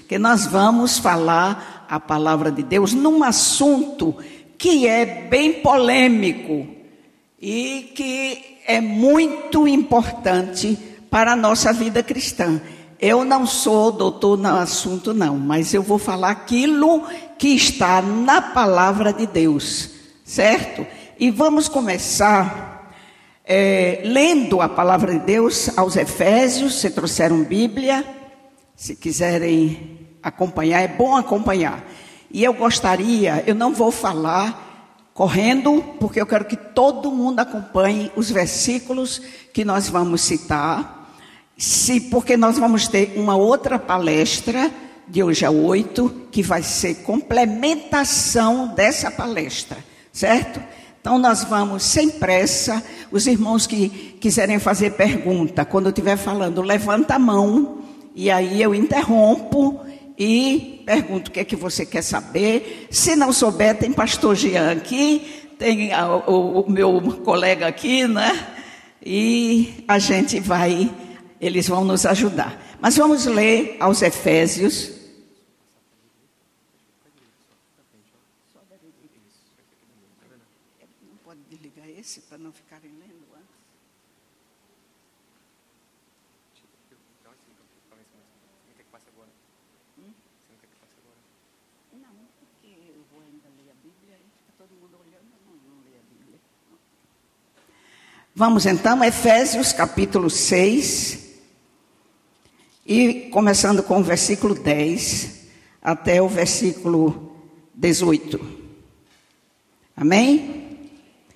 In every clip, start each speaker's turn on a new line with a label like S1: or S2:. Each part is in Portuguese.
S1: que nós vamos falar a palavra de Deus num assunto que é bem polêmico e que é muito importante para a nossa vida cristã. Eu não sou doutor no assunto não, mas eu vou falar aquilo que está na palavra de Deus, certo? E vamos começar lendo a palavra de Deus aos Efésios. Se trouxeram Bíblia, se quiserem acompanhar, é bom acompanhar. E eu não vou falar correndo, porque eu quero que todo mundo acompanhe os versículos que nós vamos citar. Porque nós vamos ter uma outra palestra, de hoje a 8, que vai ser complementação dessa palestra, certo? Então nós vamos, sem pressa, os irmãos que quiserem fazer pergunta, quando eu estiver falando, levanta a mão, e aí eu interrompo e pergunto o que é que você quer saber. Se não souber, tem pastor Jean aqui, tem o meu colega aqui, né? E a gente vai... Eles vão nos ajudar. Mas vamos ler aos Efésios. Não pode desligar esse para não ficarem lendo antes? Não, porque eu vou ainda ler a Bíblia e fica todo mundo olhando, eu não leio a Bíblia. Vamos então, Efésios capítulo 6. E começando com o versículo 10 até o versículo 18. Amém?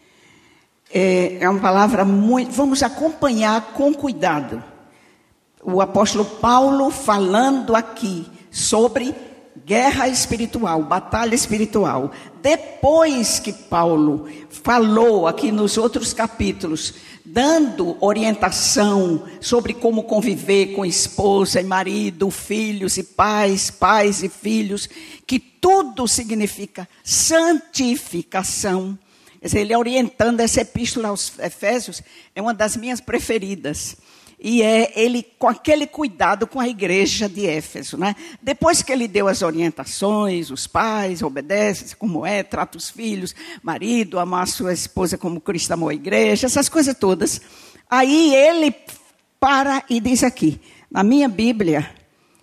S1: É uma palavra muito... Vamos acompanhar com cuidado. O apóstolo Paulo falando aqui sobre guerra espiritual, batalha espiritual. Depois que Paulo falou aqui nos outros capítulos, dando orientação sobre como conviver com esposa e marido, filhos e pais e filhos, que tudo significa santificação. Quer dizer, ele orientando essa epístola aos Efésios, é uma das minhas preferidas. E ele com aquele cuidado com a igreja de Éfeso, né? Depois que ele deu as orientações, os pais obedecem, como trata os filhos, marido, amar a sua esposa como Cristo amou a igreja, essas coisas todas. Aí ele para e diz aqui, na minha Bíblia,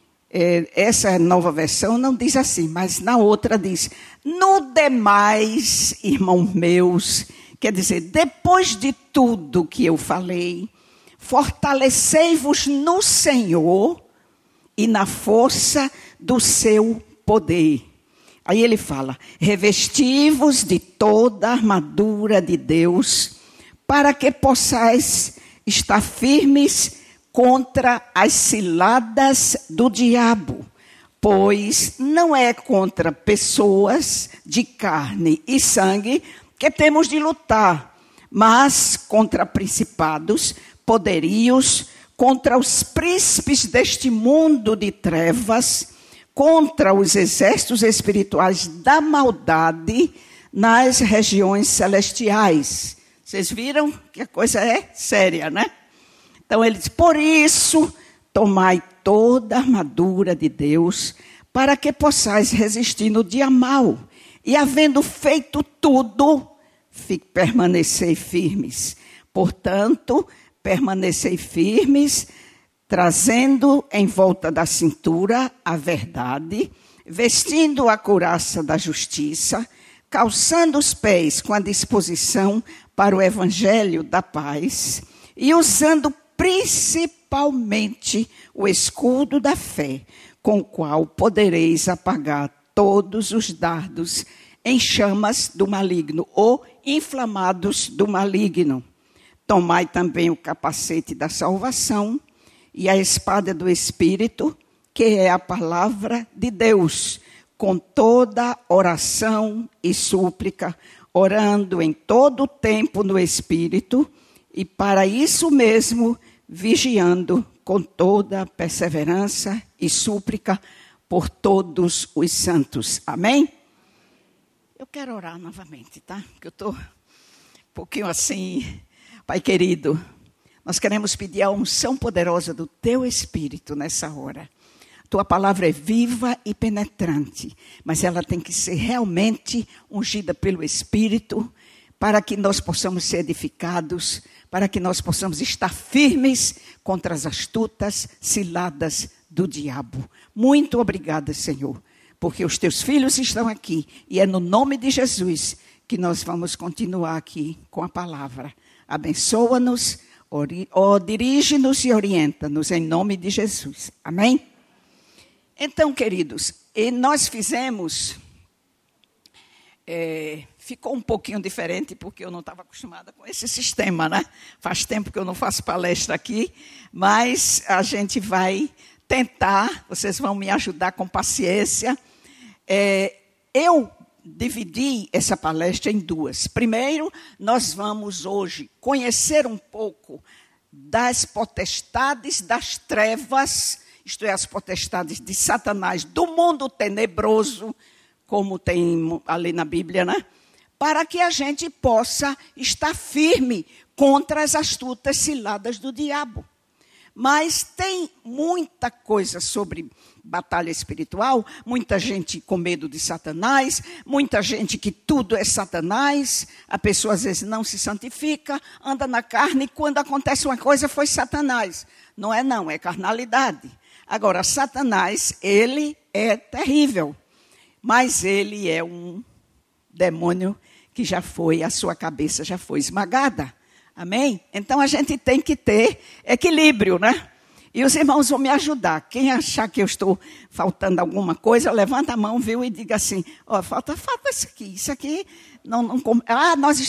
S1: essa nova versão não diz assim, mas na outra diz, no demais, irmãos meus, quer dizer, depois de tudo que eu falei, fortalecei-vos no Senhor e na força do seu poder. Aí ele fala, revesti-vos de toda a armadura de Deus, para que possais estar firmes contra as ciladas do diabo. Pois não é contra pessoas de carne e sangue que temos de lutar, mas contra principados, poderios, contra os príncipes deste mundo de trevas, contra os exércitos espirituais da maldade nas regiões celestiais. Vocês viram que a coisa é séria, né? Então ele diz, por isso, tomai toda a armadura de Deus, para que possais resistir no dia mau, e havendo feito tudo, permanecei firmes. Portanto, permanecei firmes, trazendo em volta da cintura a verdade, vestindo a couraça da justiça, calçando os pés com a disposição para o evangelho da paz e usando principalmente o escudo da fé, com o qual podereis apagar todos os dardos em chamas do maligno ou inflamados do maligno. Tomai também o capacete da salvação e a espada do Espírito, que é a palavra de Deus, com toda oração e súplica, orando em todo o tempo no Espírito, e para isso mesmo, vigiando com toda perseverança e súplica por todos os santos. Amém? Eu quero orar novamente, tá? Porque eu estou um pouquinho assim... Pai querido, nós queremos pedir a unção poderosa do Teu Espírito nessa hora. Tua palavra é viva e penetrante, mas ela tem que ser realmente ungida pelo Espírito, para que nós possamos ser edificados, para que nós possamos estar firmes contra as astutas ciladas do diabo. Muito obrigada, Senhor, porque os teus filhos estão aqui, e é no nome de Jesus que nós vamos continuar aqui com a palavra. Abençoa-nos, dirige-nos e orienta-nos em nome de Jesus. Amém? Então, queridos, nós fizemos... ficou um pouquinho diferente, porque eu não estava acostumada com esse sistema, né? Faz tempo que eu não faço palestra aqui, mas a gente vai tentar, vocês vão me ajudar com paciência. Eu dividi essa palestra em duas. Primeiro, nós vamos hoje conhecer um pouco das potestades das trevas, isto é, as potestades de Satanás, do mundo tenebroso, como tem ali na Bíblia, né? Para que a gente possa estar firme contra as astutas ciladas do diabo. Mas tem muita coisa sobre batalha espiritual, muita gente com medo de Satanás, muita gente que tudo é Satanás, a pessoa às vezes não se santifica, anda na carne e quando acontece uma coisa foi Satanás. Não, é carnalidade. Agora, Satanás, ele é terrível, mas ele é um demônio que já foi, a sua cabeça já foi esmagada. Amém? Então, a gente tem que ter equilíbrio, né? E os irmãos vão me ajudar. Quem achar que eu estou faltando alguma coisa, levanta a mão, viu? E diga assim, falta isso aqui. Nós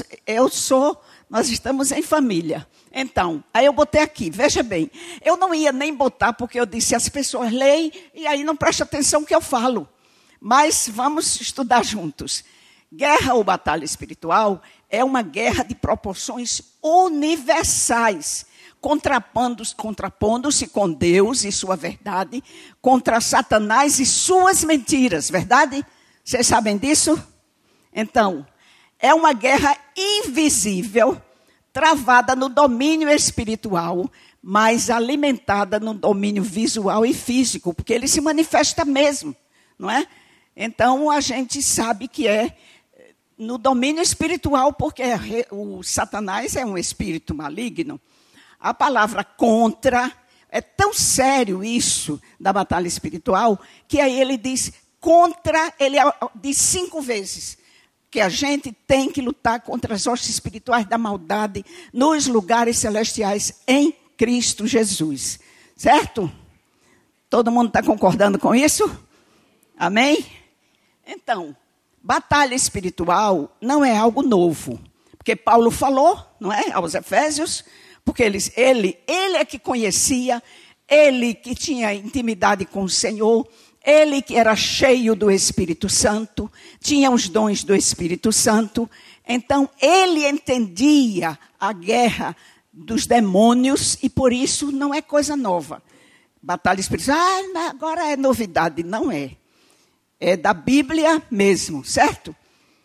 S1: estamos em família. Então, aí eu botei aqui, veja bem. Eu não ia nem botar, porque eu disse, as pessoas leem e aí não prestam atenção no que eu falo. Mas vamos estudar juntos. Guerra ou batalha espiritual é uma guerra de proporções universais, contrapondo-se com Deus e sua verdade, contra Satanás e suas mentiras, verdade? Vocês sabem disso? Então, é uma guerra invisível, travada no domínio espiritual, mas alimentada no domínio visual e físico, porque ele se manifesta mesmo, não é? Então, a gente sabe que é no domínio espiritual, porque o Satanás é um espírito maligno. A palavra contra, é tão sério isso da batalha espiritual, que aí ele diz contra, ele diz 5 vezes, que a gente tem que lutar contra as hostes espirituais da maldade nos lugares celestiais em Cristo Jesus. Certo? Todo mundo está concordando com isso? Amém? Então, batalha espiritual não é algo novo. Porque Paulo falou, não é? Aos Efésios, porque ele é que conhecia, ele que tinha intimidade com o Senhor, ele que era cheio do Espírito Santo, tinha os dons do Espírito Santo. Então, ele entendia a guerra dos demônios e por isso não é coisa nova. Batalha espiritual, agora é novidade. Não é. É da Bíblia mesmo, certo?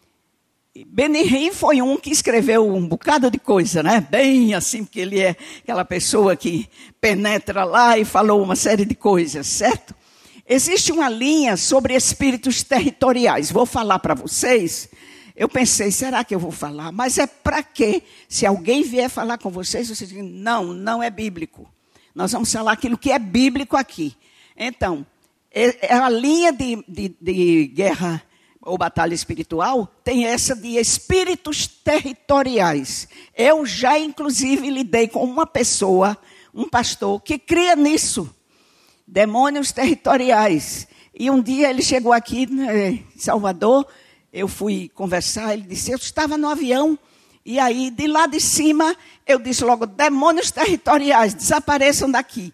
S1: Benihim foi um que escreveu um bocado de coisa, né? Bem assim, porque ele é aquela pessoa que penetra lá e falou uma série de coisas, certo? Existe uma linha sobre espíritos territoriais. Vou falar para vocês. Eu pensei, será que eu vou falar? Mas é para quê? Se alguém vier falar com vocês, vocês dizem, não é bíblico. Nós vamos falar aquilo que é bíblico aqui. Então, a linha de guerra ou batalha espiritual tem essa de espíritos territoriais. Eu já, inclusive, lidei com uma pessoa, um pastor, que cria nisso. Demônios territoriais. E um dia ele chegou aqui em Salvador, eu fui conversar, ele disse, eu estava no avião, e aí de lá de cima, eu disse logo, demônios territoriais, desapareçam daqui.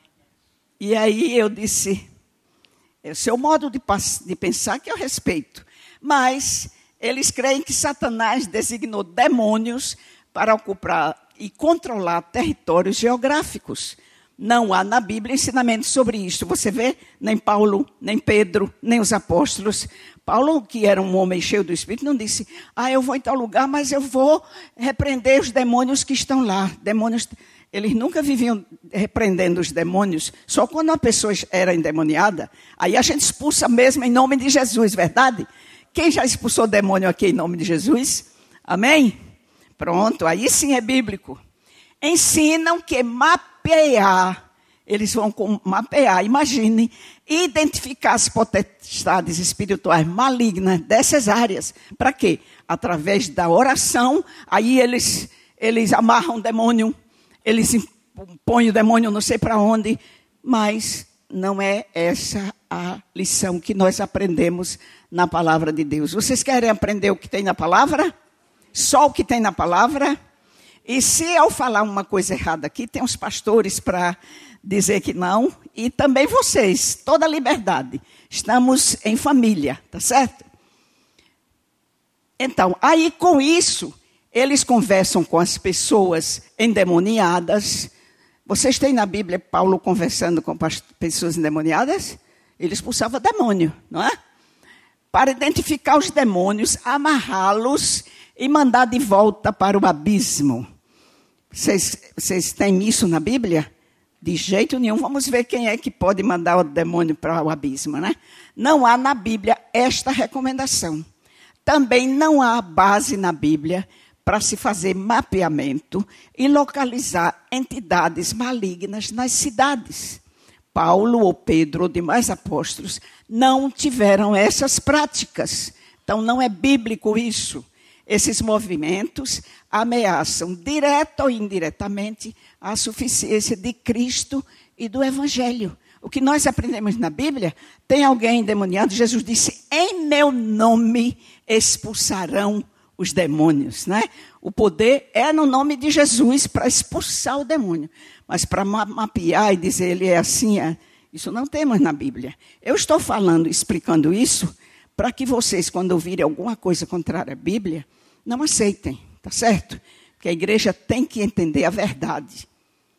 S1: E aí eu disse, é o seu modo de pensar que eu respeito. Mas eles creem que Satanás designou demônios para ocupar e controlar territórios geográficos. Não há na Bíblia ensinamento sobre isso. Você vê, nem Paulo, nem Pedro, nem os apóstolos. Paulo, que era um homem cheio do Espírito, não disse, eu vou em tal lugar, mas eu vou repreender os demônios que estão lá. Demônios, Eles nunca viviam repreendendo os demônios. Só quando uma pessoa era endemoniada, aí a gente expulsa mesmo em nome de Jesus, verdade? Quem já expulsou demônio aqui em nome de Jesus? Amém? Pronto, aí sim é bíblico. Ensinam que mapear, eles vão mapear, imagine, identificar as potestades espirituais malignas dessas áreas. Para quê? Através da oração, aí eles amarram o demônio, eles põem o demônio não sei para onde, mas não é essa a lição que nós aprendemos na palavra de Deus. Vocês querem aprender o que tem na palavra? Só o que tem na palavra? E se eu falar uma coisa errada aqui, tem os pastores para dizer que não, e também vocês, toda a liberdade. Estamos em família, tá certo? Então, aí com isso, eles conversam com as pessoas endemoniadas. Vocês têm na Bíblia Paulo conversando com pessoas endemoniadas? Ele expulsava demônio, não é? Para identificar os demônios, amarrá-los e mandar de volta para o abismo. Vocês têm isso na Bíblia? De jeito nenhum. Vamos ver quem é que pode mandar o demônio para o abismo, né? Não há na Bíblia esta recomendação. Também não há base na Bíblia para se fazer mapeamento e localizar entidades malignas nas cidades. Paulo ou Pedro ou demais apóstolos não tiveram essas práticas. Então não é bíblico isso. Esses movimentos ameaçam, direta ou indiretamente, a suficiência de Cristo e do Evangelho. O que nós aprendemos na Bíblia, tem alguém endemoniado, Jesus disse, em meu nome expulsarão os demônios, né? O poder é no nome de Jesus para expulsar o demônio. Mas para mapear e dizer ele é assim, isso não temos na Bíblia. Eu estou falando, explicando isso, para que vocês, quando ouvirem alguma coisa contrária à Bíblia, não aceitem, tá certo? Porque a igreja tem que entender a verdade.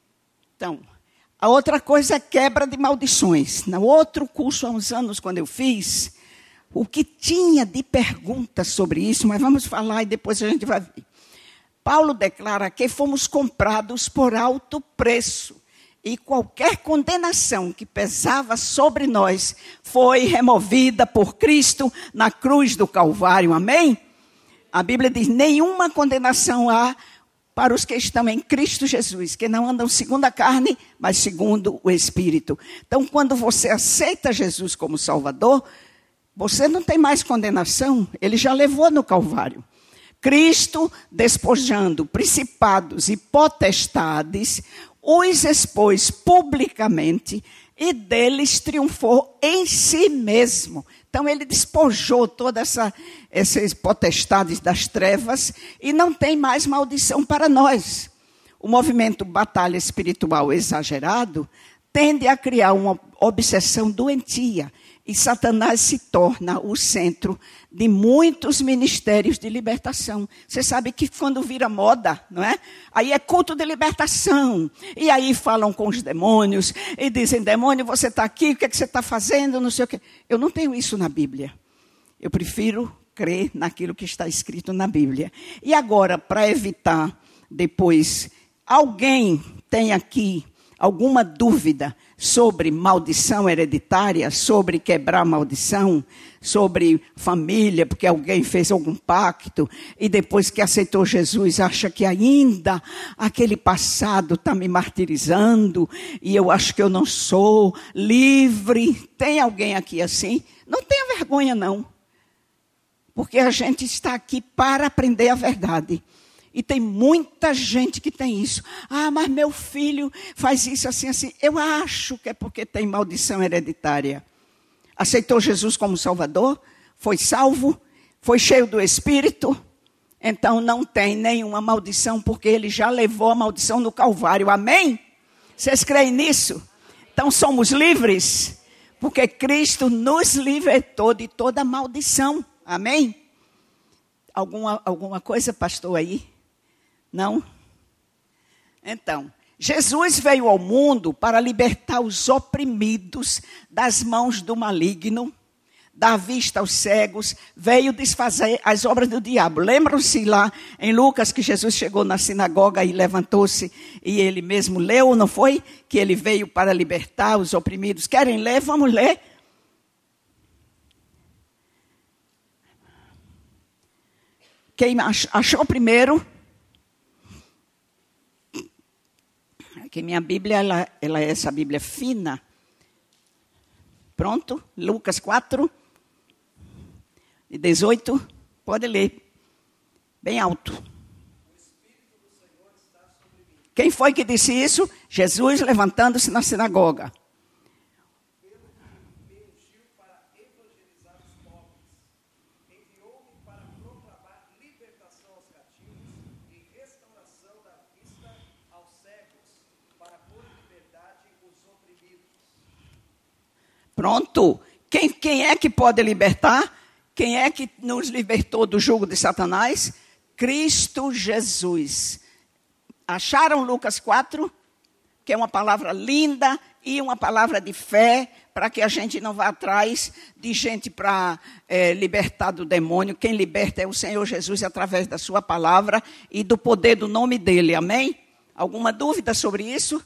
S1: Então, a outra coisa é quebra de maldições. No outro curso, há uns anos, quando eu fiz, o que tinha de perguntas sobre isso, mas vamos falar e depois a gente vai ver. Paulo declara que fomos comprados por alto preço e qualquer condenação que pesava sobre nós foi removida por Cristo na cruz do Calvário. Amém? A Bíblia diz, nenhuma condenação há para os que estão em Cristo Jesus, que não andam segundo a carne, mas segundo o Espírito. Então, quando você aceita Jesus como Salvador, você não tem mais condenação, ele já levou no Calvário. Cristo, despojando principados e potestades, os expôs publicamente e deles triunfou em si mesmo. Então, ele despojou todas essas potestades das trevas e não tem mais maldição para nós. O movimento batalha espiritual exagerado tende a criar uma obsessão doentia e Satanás se torna o centro de muitos ministérios de libertação. Você sabe que quando vira moda, não é? Aí é culto de libertação. E aí falam com os demônios e dizem, demônio, você está aqui, o que é que você está fazendo? Não sei o quê. Eu não tenho isso na Bíblia. Eu prefiro crer naquilo que está escrito na Bíblia. E agora, para evitar depois, alguém tem aqui alguma dúvida sobre maldição hereditária, sobre quebrar maldição, sobre família, porque alguém fez algum pacto e depois que aceitou Jesus acha que ainda aquele passado está me martirizando e eu acho que eu não sou livre. Tem alguém aqui assim? Não tenha vergonha não, porque a gente está aqui para aprender a verdade. E tem muita gente que tem isso. Ah, mas meu filho faz isso assim, assim. Eu acho que é porque tem maldição hereditária. Aceitou Jesus como Salvador, foi salvo, foi cheio do Espírito. Então não tem nenhuma maldição, porque ele já levou a maldição no Calvário. Amém? Vocês creem nisso? Então somos livres, porque Cristo nos libertou de toda maldição. Amém? Alguma coisa, pastor, aí? Não? Então, Jesus veio ao mundo para libertar os oprimidos das mãos do maligno, dar vista aos cegos, veio desfazer as obras do diabo. Lembram-se lá em Lucas que Jesus chegou na sinagoga e levantou-se e ele mesmo leu, não foi? Que ele veio para libertar os oprimidos. Querem ler? Vamos ler. Quem achou primeiro? Que minha Bíblia, ela é essa Bíblia fina. Pronto? Lucas 4, 18. Pode ler. Bem alto. Quem foi que disse isso? Jesus levantando-se na sinagoga. Pronto. Quem é que pode libertar? Quem é que nos libertou do jugo de Satanás? Cristo Jesus. Acharam Lucas 4? Que é uma palavra linda e uma palavra de fé, para que a gente não vá atrás de gente para libertar do demônio. Quem liberta é o Senhor Jesus através da sua palavra e do poder do nome dele. Amém? Alguma dúvida sobre isso?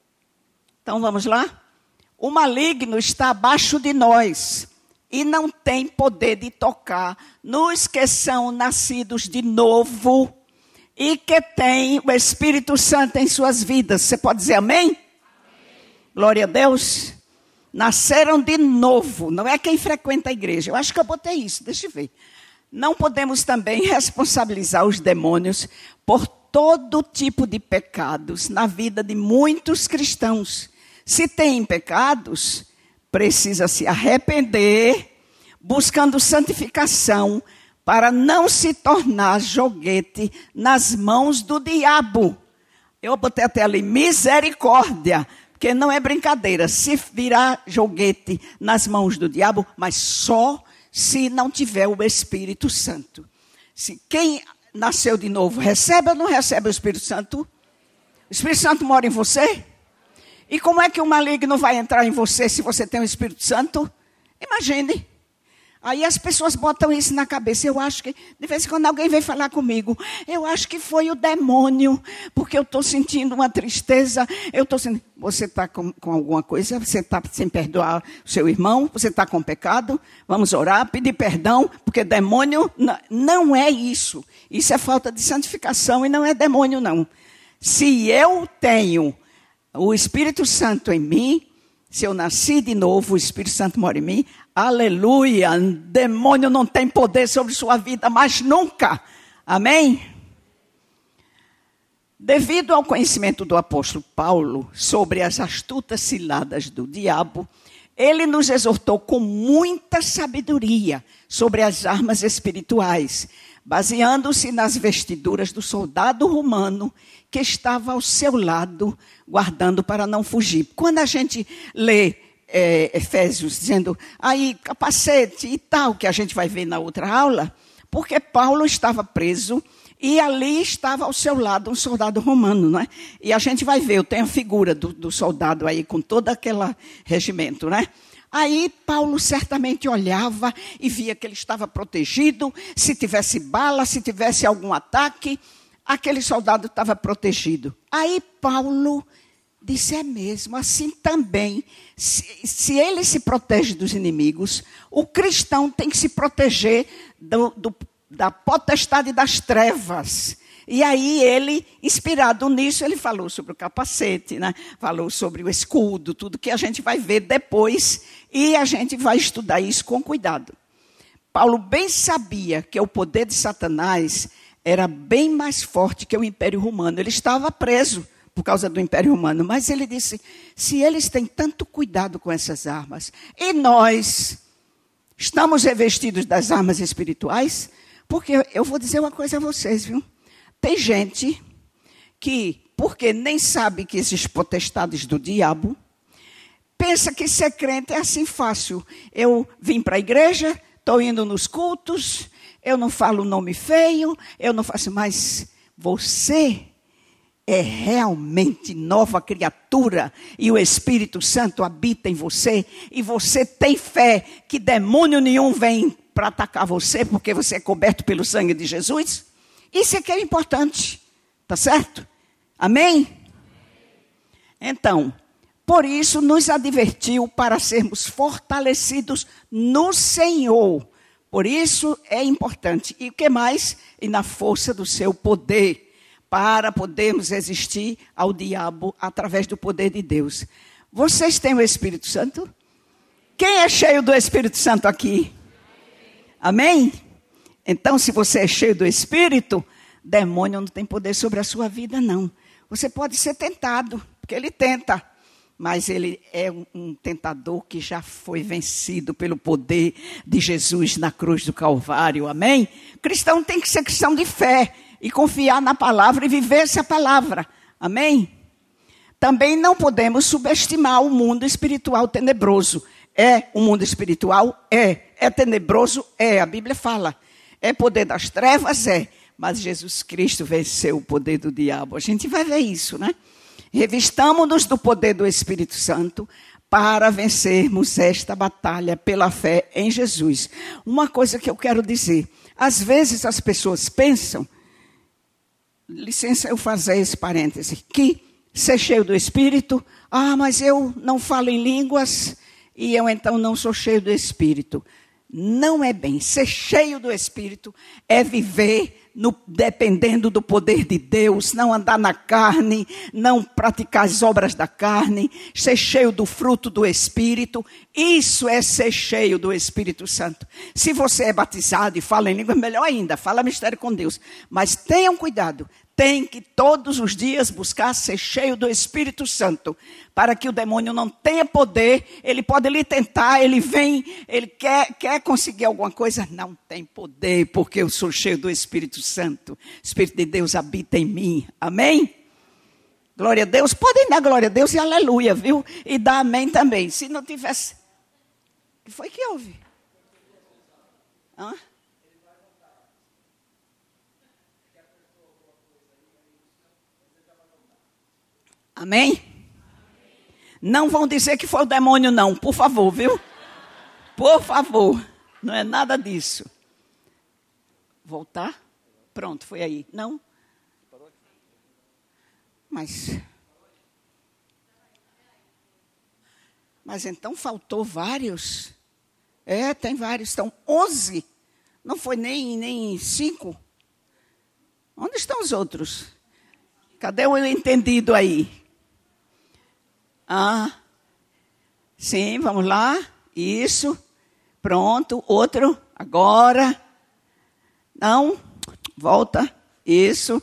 S1: Então vamos lá? O maligno está abaixo de nós e não tem poder de tocar nos que são nascidos de novo e que têm o Espírito Santo em suas vidas. Você pode dizer amém? Amém. Glória a Deus. Nasceram de novo, não é quem frequenta a igreja. Eu acho que eu botei isso, deixa eu ver. Não podemos também responsabilizar os demônios por todo tipo de pecados na vida de muitos cristãos. Se tem pecados, precisa se arrepender, buscando santificação, para não se tornar joguete nas mãos do diabo. Eu botei até ali, misericórdia, porque não é brincadeira. Se virar joguete nas mãos do diabo, mas só se não tiver o Espírito Santo. Se quem nasceu de novo recebe ou não recebe o Espírito Santo? O Espírito Santo mora em você? E como é que o maligno vai entrar em você se você tem o Espírito Santo? Imagine. Aí as pessoas botam isso na cabeça. Eu acho que, de vez em quando alguém vem falar comigo, eu acho que foi o demônio, porque eu estou sentindo uma tristeza. Você está com alguma coisa? Você está sem perdoar o seu irmão? Você está com pecado? Vamos orar, pedir perdão, porque demônio não é isso. Isso é falta de santificação e não é demônio, não. Se eu tenho o Espírito Santo em mim, se eu nasci de novo, o Espírito Santo mora em mim, aleluia, demônio não tem poder sobre sua vida, mas nunca, amém? Devido ao conhecimento do apóstolo Paulo sobre as astutas ciladas do diabo, ele nos exortou com muita sabedoria sobre as armas espirituais, baseando-se nas vestiduras do soldado romano que estava ao seu lado, guardando para não fugir. Quando a gente lê Efésios dizendo, aí capacete e tal, que a gente vai ver na outra aula, porque Paulo estava preso e ali estava ao seu lado um soldado romano, não é? E a gente vai ver, eu tenho a figura do soldado aí com todo aquele regimento, né? Aí Paulo certamente olhava e via que ele estava protegido, se tivesse bala, se tivesse algum ataque, aquele soldado estava protegido. Aí Paulo disse, é mesmo, assim também, se ele se protege dos inimigos, o cristão tem que se proteger da potestade das trevas. E aí ele, inspirado nisso, ele falou sobre o capacete, né? Falou sobre o escudo, tudo que a gente vai ver depois, e a gente vai estudar isso com cuidado. Paulo bem sabia que o poder de Satanás era bem mais forte que o Império Romano. Ele estava preso por causa do Império Romano, mas ele disse, se eles têm tanto cuidado com essas armas, e nós estamos revestidos das armas espirituais, porque eu vou dizer uma coisa a vocês, viu? Tem gente que, porque nem sabe que existem potestades do diabo, pensa que ser crente é assim fácil. Eu vim para a igreja, estou indo nos cultos, eu não falo nome feio, eu não faço, mas você é realmente nova criatura e o Espírito Santo habita em você e você tem fé que demônio nenhum vem para atacar você porque você é coberto pelo sangue de Jesus? Isso é que é importante, tá certo? Amém? Então, por isso nos advertiu para sermos fortalecidos no Senhor. Por isso é importante. E o que mais? E na força do seu poder, para podermos resistir ao diabo através do poder de Deus. Vocês têm o Espírito Santo? Quem é cheio do Espírito Santo aqui? Amém? Então, se você é cheio do Espírito, demônio não tem poder sobre a sua vida, não. Você pode ser tentado, porque ele tenta. Mas ele é um tentador que já foi vencido pelo poder de Jesus na cruz do Calvário. Amém? Cristão tem que ser cristão de fé e confiar na palavra e viver essa palavra. Amém? Também não podemos subestimar o mundo espiritual tenebroso. É o mundo espiritual? É. É tenebroso? É. A Bíblia fala. É poder das trevas? É. Mas Jesus Cristo venceu o poder do diabo. A gente vai ver isso, né? Revistamo-nos do poder do Espírito Santo para vencermos esta batalha pela fé em Jesus. Uma coisa que eu quero dizer. Às vezes as pessoas pensam, licença eu fazer esse parêntese, que ser cheio do Espírito, mas eu não falo em línguas e eu então não sou cheio do Espírito. Não é bem. Ser cheio do Espírito é viver dependendo do poder de Deus, não andar na carne, não praticar as obras da carne, ser cheio do fruto do Espírito. Isso é ser cheio do Espírito Santo. Se você é batizado e fala em língua, melhor ainda, fala mistério com Deus. Mas tenham cuidado. Tem que todos os dias buscar ser cheio do Espírito Santo, para que o demônio não tenha poder. Ele pode lhe tentar, ele vem, ele quer conseguir alguma coisa, não tem poder, porque eu sou cheio do Espírito Santo. O Espírito de Deus habita em mim, amém? Glória a Deus, podem dar glória a Deus e aleluia, viu? E dar amém também, se não tivesse... O que foi que houve? Hã? Amém? Não vão dizer que foi o demônio, não. Por favor, viu? Por favor. Não é nada disso. Voltar? Pronto, foi aí. Não? Mas então faltou vários. Tem vários. Estão 11. Não foi nem 5. Onde estão os outros? Cadê o entendido aí? Sim, vamos lá. Isso. Pronto. Outro. Agora. Não. Volta. Isso.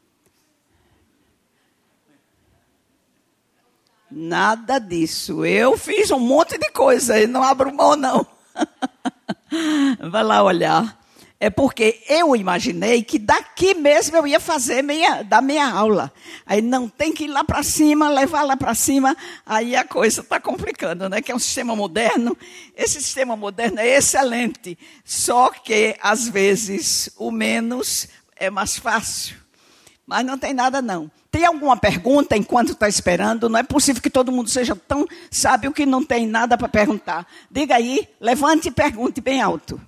S1: Nada disso. Eu fiz um monte de coisa e não abro mão, não. Vai lá olhar. É porque eu imaginei que daqui mesmo eu ia fazer da minha aula. Aí não tem que ir lá para cima, levar lá para cima. Aí a coisa está complicando, né? Que é um sistema moderno. Esse sistema moderno é excelente. Só que, às vezes, o menos é mais fácil. Mas não tem nada, não. Tem alguma pergunta enquanto está esperando? Não é possível que todo mundo seja tão sábio que não tem nada para perguntar. Diga aí, levante e pergunte bem alto.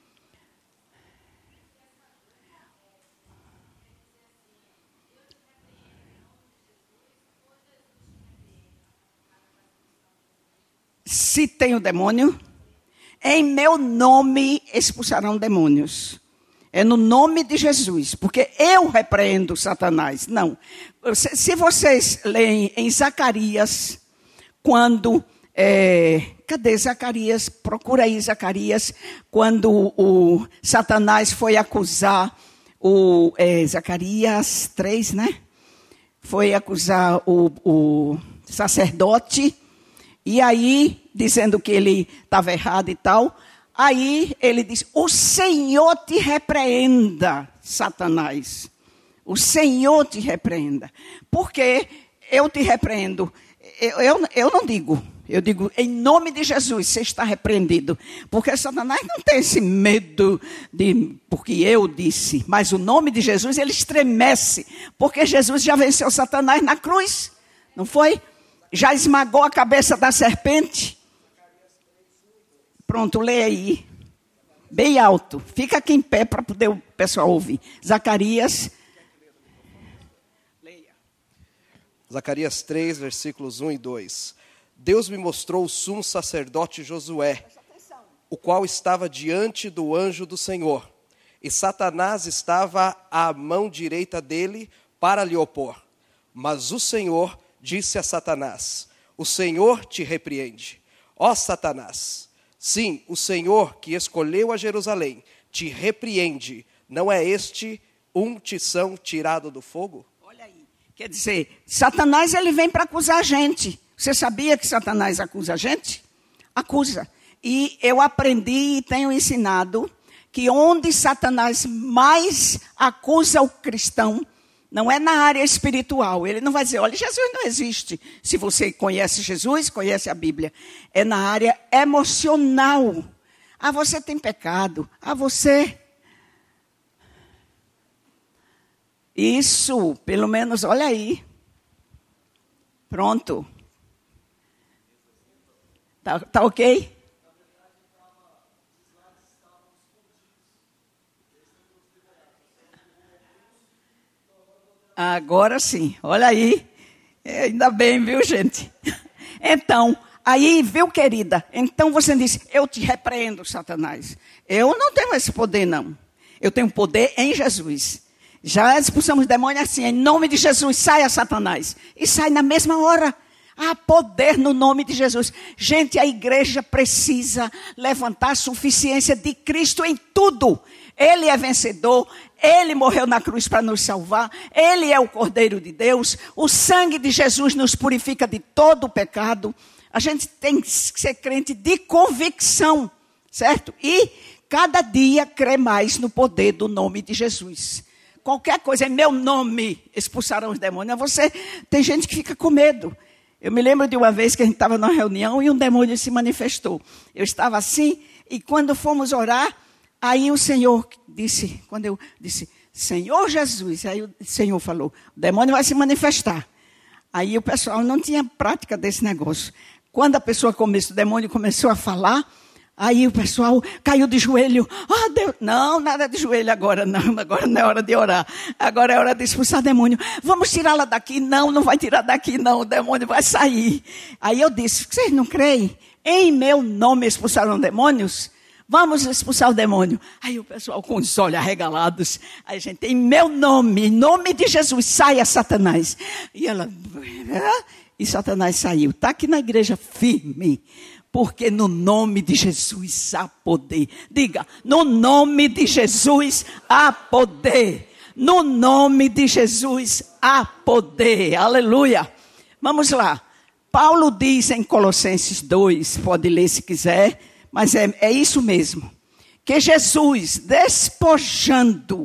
S1: Se tem o demônio, em meu nome expulsarão demônios. É no nome de Jesus, porque eu repreendo Satanás. Não. Se vocês leem em Zacarias, quando... cadê Zacarias? Procura aí Zacarias. Quando o Satanás foi acusar Zacarias 3, né? Foi acusar o sacerdote. E aí, dizendo que ele estava errado e tal, aí ele diz, o Senhor te repreenda, Satanás. O Senhor te repreenda. Porque eu te repreendo. Eu não digo, Eu digo, em nome de Jesus, você está repreendido. Porque Satanás não tem esse medo porque eu disse. Mas o nome de Jesus, ele estremece. Porque Jesus já venceu Satanás na cruz. Não foi? Já esmagou a cabeça da serpente. Pronto, lê aí. Bem alto. Fica aqui em pé para poder o pessoal ouvir. Zacarias. Leia.
S2: Zacarias 3, versículos 1 e 2. Deus me mostrou o sumo sacerdote Josué, o qual estava diante do anjo do Senhor. E Satanás estava à mão direita dele para lhe opor. Mas o Senhor disse a Satanás: o Senhor te repreende. Ó Satanás, sim, o Senhor que escolheu a Jerusalém te repreende. Não é este um tição tirado do fogo?
S1: Olha aí. Quer dizer, Satanás ele vem para acusar a gente. Você sabia que Satanás acusa a gente? Acusa. E eu aprendi e tenho ensinado que onde Satanás mais acusa o cristão, não é na área espiritual. Ele não vai dizer, olha, Jesus não existe. Se você conhece Jesus, conhece a Bíblia. É na área emocional. Ah, você tem pecado. Ah, você... Isso, pelo menos, olha aí. Pronto. Tá ok? Agora sim, olha aí. Ainda bem, viu, gente? Então, aí, viu, querida? Então você disse, eu te repreendo, Satanás. Eu não tenho esse poder, não. Eu tenho poder em Jesus. Já expulsamos demônio assim, em nome de Jesus, saia, Satanás. E sai na mesma hora. Há poder no nome de Jesus. Gente, a igreja precisa levantar a suficiência de Cristo em tudo. Ele é vencedor, ele morreu na cruz para nos salvar, ele é o Cordeiro de Deus, o sangue de Jesus nos purifica de todo o pecado. A gente tem que ser crente de convicção, certo? E cada dia crer mais no poder do nome de Jesus. Qualquer coisa, em meu nome, expulsarão os demônios. Tem gente que fica com medo. Eu me lembro de uma vez que a gente estava numa reunião e um demônio se manifestou. Eu estava assim, e quando fomos orar, aí o Senhor disse, quando eu disse, Senhor Jesus, aí o Senhor falou, o demônio vai se manifestar. Aí o pessoal não tinha prática desse negócio. Quando a pessoa o demônio começou a falar, aí o pessoal caiu de joelho. Ah, Deus, não, nada de joelho agora não é hora de orar. Agora é hora de expulsar demônio. Vamos tirá-la daqui? Não, não vai tirar daqui não, o demônio vai sair. Aí eu disse, vocês não creem? Em meu nome expulsaram demônios? Vamos expulsar o demônio. Aí o pessoal com os olhos arregalados. Aí a gente, em meu nome, em nome de Jesus, saia Satanás. E ela, e Satanás saiu. Está aqui na igreja firme. Porque no nome de Jesus há poder. Diga, no nome de Jesus há poder. No nome de Jesus há poder. Aleluia. Vamos lá. Paulo diz em Colossenses 2, pode ler se quiser, mas é isso mesmo. Que Jesus, despojando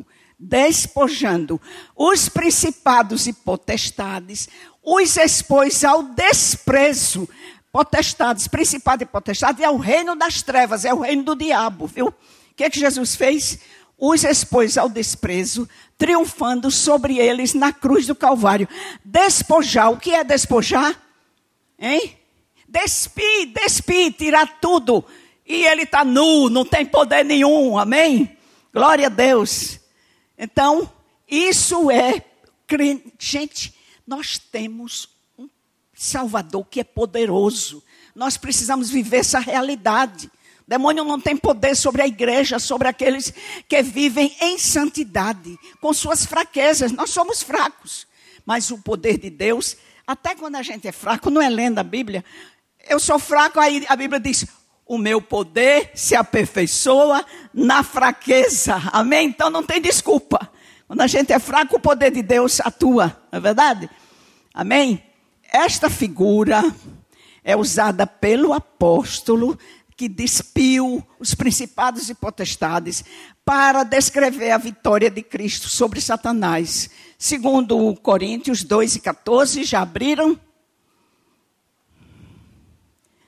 S1: os principados e potestades, os expôs ao desprezo. Potestades, principado e potestade, é o reino das trevas, é o reino do diabo, viu? O que Jesus fez? Os expôs ao desprezo, triunfando sobre eles na cruz do Calvário. Despojar, o que é despojar? Hein? Despir, tirar tudo. E ele está nu, não tem poder nenhum, amém? Glória a Deus. Então, isso é, gente, nós temos Salvador que é poderoso. Nós precisamos viver essa realidade. O demônio não tem poder sobre a igreja, sobre aqueles que vivem em santidade, com suas fraquezas. Nós somos fracos, mas o poder de Deus, até quando a gente é fraco, não é lendo a Bíblia. Eu sou fraco, aí a Bíblia diz, o meu poder se aperfeiçoa na fraqueza. Amém? Então não tem desculpa. Quando a gente é fraco, o poder de Deus atua, não é verdade? Amém? Esta figura é usada pelo apóstolo que despiu os principados e potestades para descrever a vitória de Cristo sobre Satanás. Segundo Coríntios 2:14, já abriram?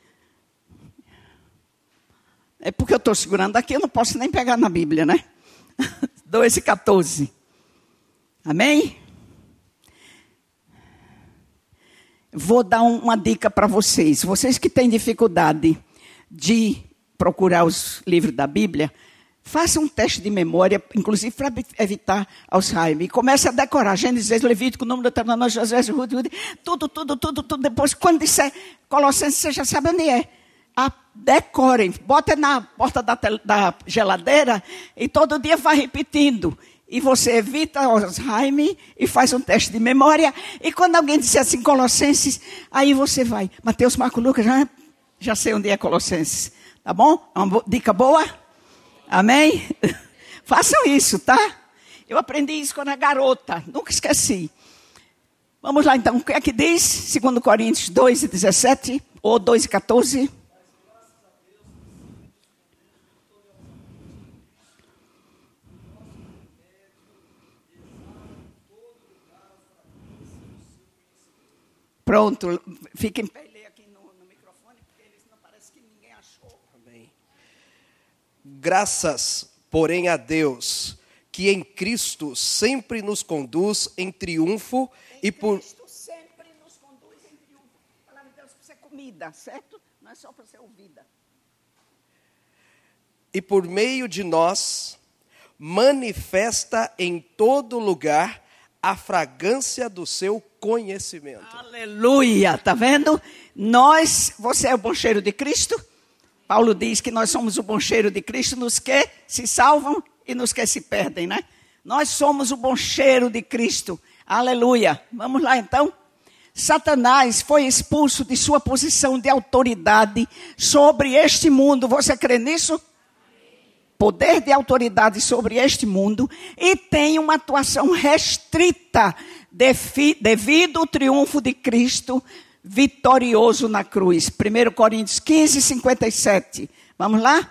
S1: É porque eu estou segurando aqui, eu não posso nem pegar na Bíblia, né? 2:14. Amém? Vou dar uma dica para vocês. Vocês que têm dificuldade de procurar os livros da Bíblia, façam um teste de memória, inclusive para evitar Alzheimer. E comece a decorar Gênesis, Levítico, Número, Deuteronômio, Josué, tudo. Depois, quando disser Colossenses, você já sabe onde é. Decorem, bota na porta da geladeira e todo dia vai repetindo. E você evita Alzheimer e faz um teste de memória. E quando alguém disser assim, Colossenses, aí você vai. Mateus, Marcos, Lucas, já sei onde é Colossenses. Tá bom? É uma dica boa? Amém? Façam isso, tá? Eu aprendi isso quando era garota. Nunca esqueci. Vamos lá então. O que é que diz? 2 Coríntios 2:17 ou 2:14. Pronto, fiquem em pé e leia aqui no microfone, porque eles não parece que ninguém achou.
S2: Amém. Graças, porém, a Deus, que em Cristo sempre nos conduz em triunfo e por...
S1: Cristo sempre nos conduz em triunfo. A palavra de Deus para ser comida, certo? Não é só para ser ouvida.
S2: E por meio de nós, manifesta em todo lugar a fragrância do seu conhecimento.
S1: Aleluia, tá vendo? Você é o bom cheiro de Cristo. Paulo diz que nós somos o bom cheiro de Cristo nos que se salvam e nos que se perdem, né? Nós somos o bom cheiro de Cristo. Aleluia. Vamos lá então. Satanás foi expulso de sua posição de autoridade sobre este mundo. Você crê nisso? Poder de autoridade sobre este mundo e tem uma atuação restrita devido ao triunfo de Cristo vitorioso na cruz. 1 Coríntios 15:57. Vamos lá?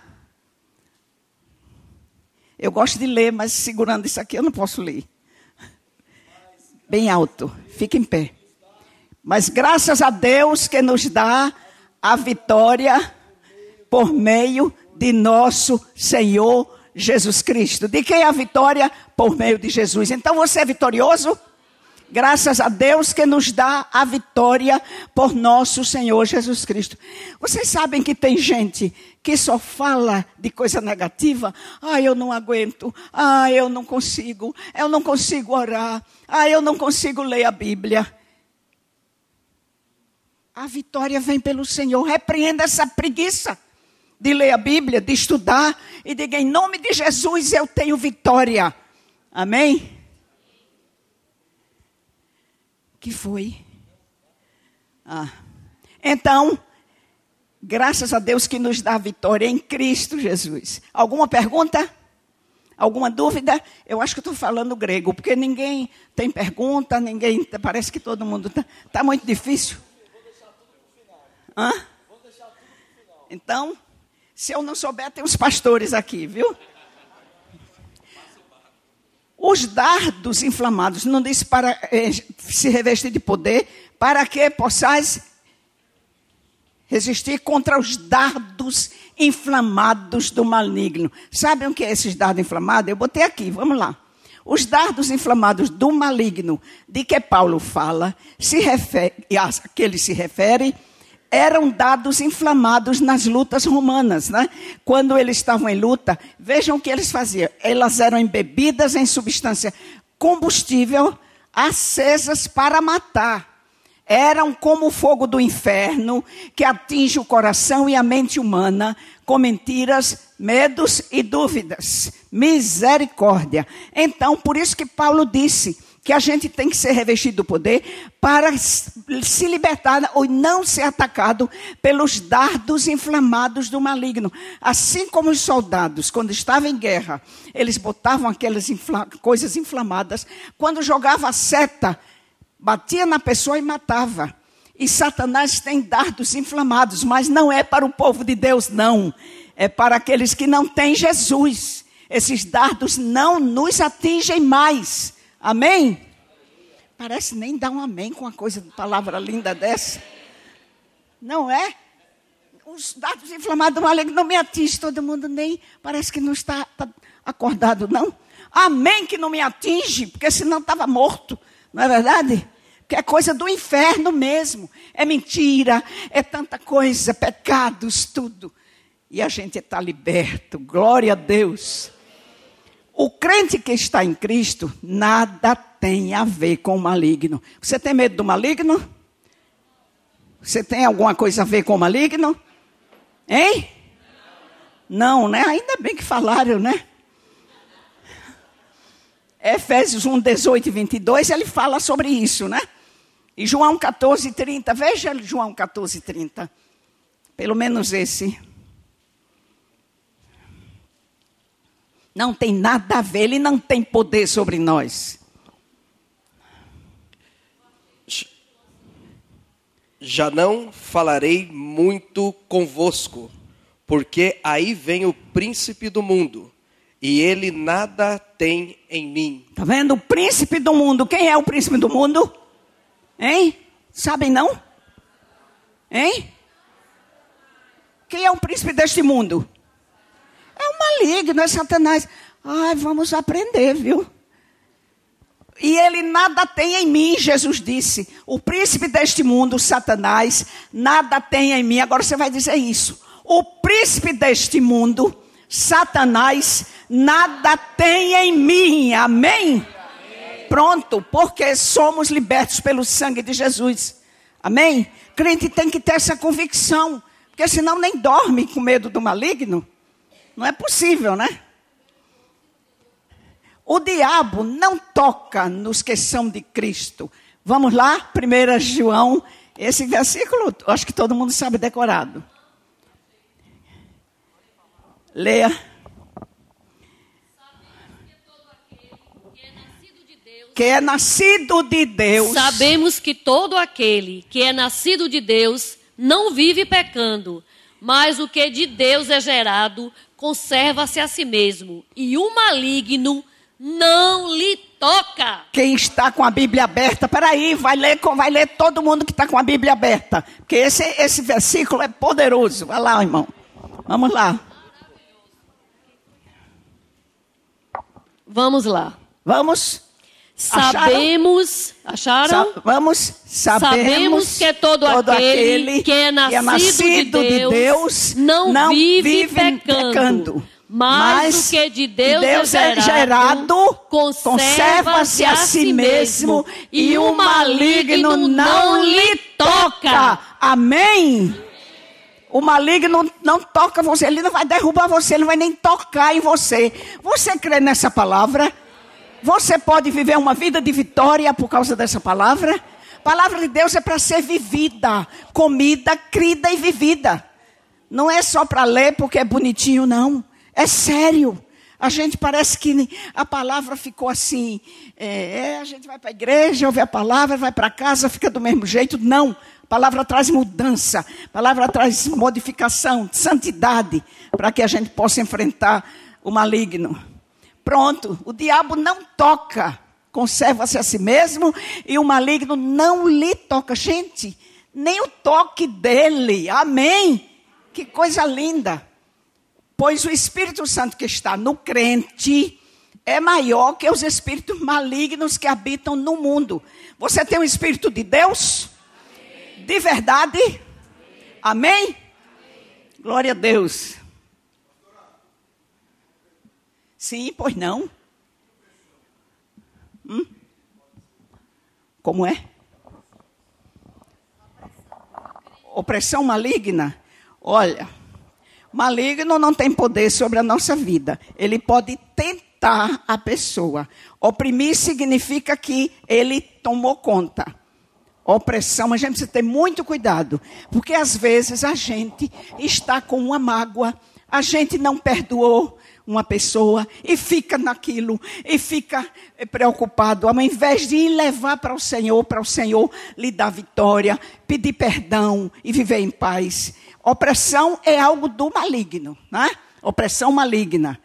S1: Eu gosto de ler, mas segurando isso aqui eu não posso ler. Bem alto, fica em pé. Mas graças a Deus que nos dá a vitória por meio de nosso Senhor Jesus Cristo. De quem é a vitória? Por meio de Jesus. Então você é vitorioso? Graças a Deus que nos dá a vitória por nosso Senhor Jesus Cristo. Vocês sabem que tem gente que só fala de coisa negativa? Eu não aguento. Eu não consigo orar. Eu não consigo ler a Bíblia. A vitória vem pelo Senhor. Repreenda essa preguiça de ler a Bíblia, de estudar e diga, em nome de Jesus eu tenho vitória. Amém? Que foi? Então, graças a Deus que nos dá a vitória em Cristo Jesus. Alguma pergunta? Alguma dúvida? Eu acho que estou falando grego, porque ninguém tem pergunta, parece que todo mundo está muito difícil. Então, se eu não souber, tem os pastores aqui, viu? Os dardos inflamados, não diz para se revestir de poder, para que possais resistir contra os dardos inflamados do maligno. Sabem o que é esses dardos inflamados? Eu botei aqui, vamos lá. Os dardos inflamados do maligno, de que Paulo fala, que ele se refere, eram dados inflamados nas lutas romanas, né? Quando eles estavam em luta, vejam o que eles faziam. Elas eram embebidas em substância combustível, acesas para matar. Eram como o fogo do inferno, que atinge o coração e a mente humana, com mentiras, medos e dúvidas. Misericórdia. Então, por isso que Paulo disse que a gente tem que ser revestido do poder para se libertar ou não ser atacado pelos dardos inflamados do maligno. Assim como os soldados, quando estavam em guerra, eles botavam aquelas coisas inflamadas. Quando jogava a seta, batia na pessoa e matava. E Satanás tem dardos inflamados, mas não é para o povo de Deus, não. É para aqueles que não têm Jesus. Esses dardos não nos atingem mais. Amém? Parece nem dar um amém com uma palavra linda dessa. Não é? os dardos inflamados do maligno não me atingem. Todo mundo nem parece que não está acordado, não. Amém que não me atinge, porque senão estava morto. Não é verdade? Que é coisa do inferno mesmo. É mentira, é tanta coisa, pecados, tudo. E a gente está liberto. Glória a Deus. O crente que está em Cristo, nada tem a ver com o maligno. Você tem medo do maligno? Você tem alguma coisa a ver com o maligno? Hein? Não, né? Ainda bem que falaram, né? Efésios 1, 18 e 22, ele fala sobre isso, né? E João 14, 30, veja João 14, 30. Pelo menos esse. Não tem nada a ver, ele não tem poder sobre nós.
S2: Já não falarei muito convosco, porque aí vem o príncipe do mundo, e ele nada tem em mim.
S1: Está vendo? O príncipe do mundo. Quem é o príncipe do mundo? Hein? Sabem não? Hein? Quem é o príncipe deste mundo? É o maligno, é Satanás. Ai, vamos aprender, viu? E ele nada tem em mim, Jesus disse. O príncipe deste mundo, Satanás, nada tem em mim. Agora você vai dizer isso. O príncipe deste mundo, Satanás, nada tem em mim. Amém? Pronto, porque somos libertos pelo sangue de Jesus. Amém? Crente tem que ter essa convicção, porque senão nem dorme com medo do maligno. Não é possível, né? O diabo não toca nos que são de Cristo. Vamos lá, 1 João, esse versículo, acho que todo mundo sabe decorado. Leia. Que é nascido de Deus.
S3: Sabemos que todo aquele que é nascido de Deus não vive pecando, mas o que de Deus é gerado conserva-se a si mesmo, e o maligno não lhe toca.
S1: Quem está com a Bíblia aberta, peraí, vai ler todo mundo que está com a Bíblia aberta, porque esse versículo é poderoso. Vai lá, irmão. Vamos lá.
S3: Vamos lá.
S1: Vamos.
S3: Sabemos que todo aquele que é nascido de Deus não vive pecando. Mas o que de Deus é gerado conserva-se a si mesmo, e o maligno não lhe toca.
S1: Amém? O maligno não toca você, ele não vai derrubar você, ele não vai nem tocar em você. Você crê nessa palavra? Você pode viver uma vida de vitória por causa dessa palavra? A palavra de Deus é para ser vivida, comida, crida e vivida. Não é só para ler porque é bonitinho, não. É sério. A gente parece que a palavra ficou assim. A gente vai para a igreja, ouve a palavra, vai para casa, fica do mesmo jeito. Não. A palavra traz mudança. A palavra traz modificação, santidade, para que a gente possa enfrentar o maligno. Pronto, o diabo não toca, conserva-se a si mesmo, e o maligno não lhe toca. Gente, nem o toque dele, amém? Que coisa linda. Pois o Espírito Santo que está no crente é maior que os espíritos malignos que habitam no mundo. Você tem o Espírito de Deus? Amém. De verdade? Amém? Amém? Glória a Deus. Sim, pois não. Como é? Opressão maligna? Olha, maligno não tem poder sobre a nossa vida. Ele pode tentar a pessoa. Oprimir significa que ele tomou conta. Opressão, a gente precisa ter muito cuidado. Porque às vezes a gente está com uma mágoa, a gente não perdoou uma pessoa e fica naquilo, e fica preocupado. Ao invés de ir levar para o Senhor lhe dar vitória, pedir perdão e viver em paz. Opressão é algo do maligno, né? Opressão maligna.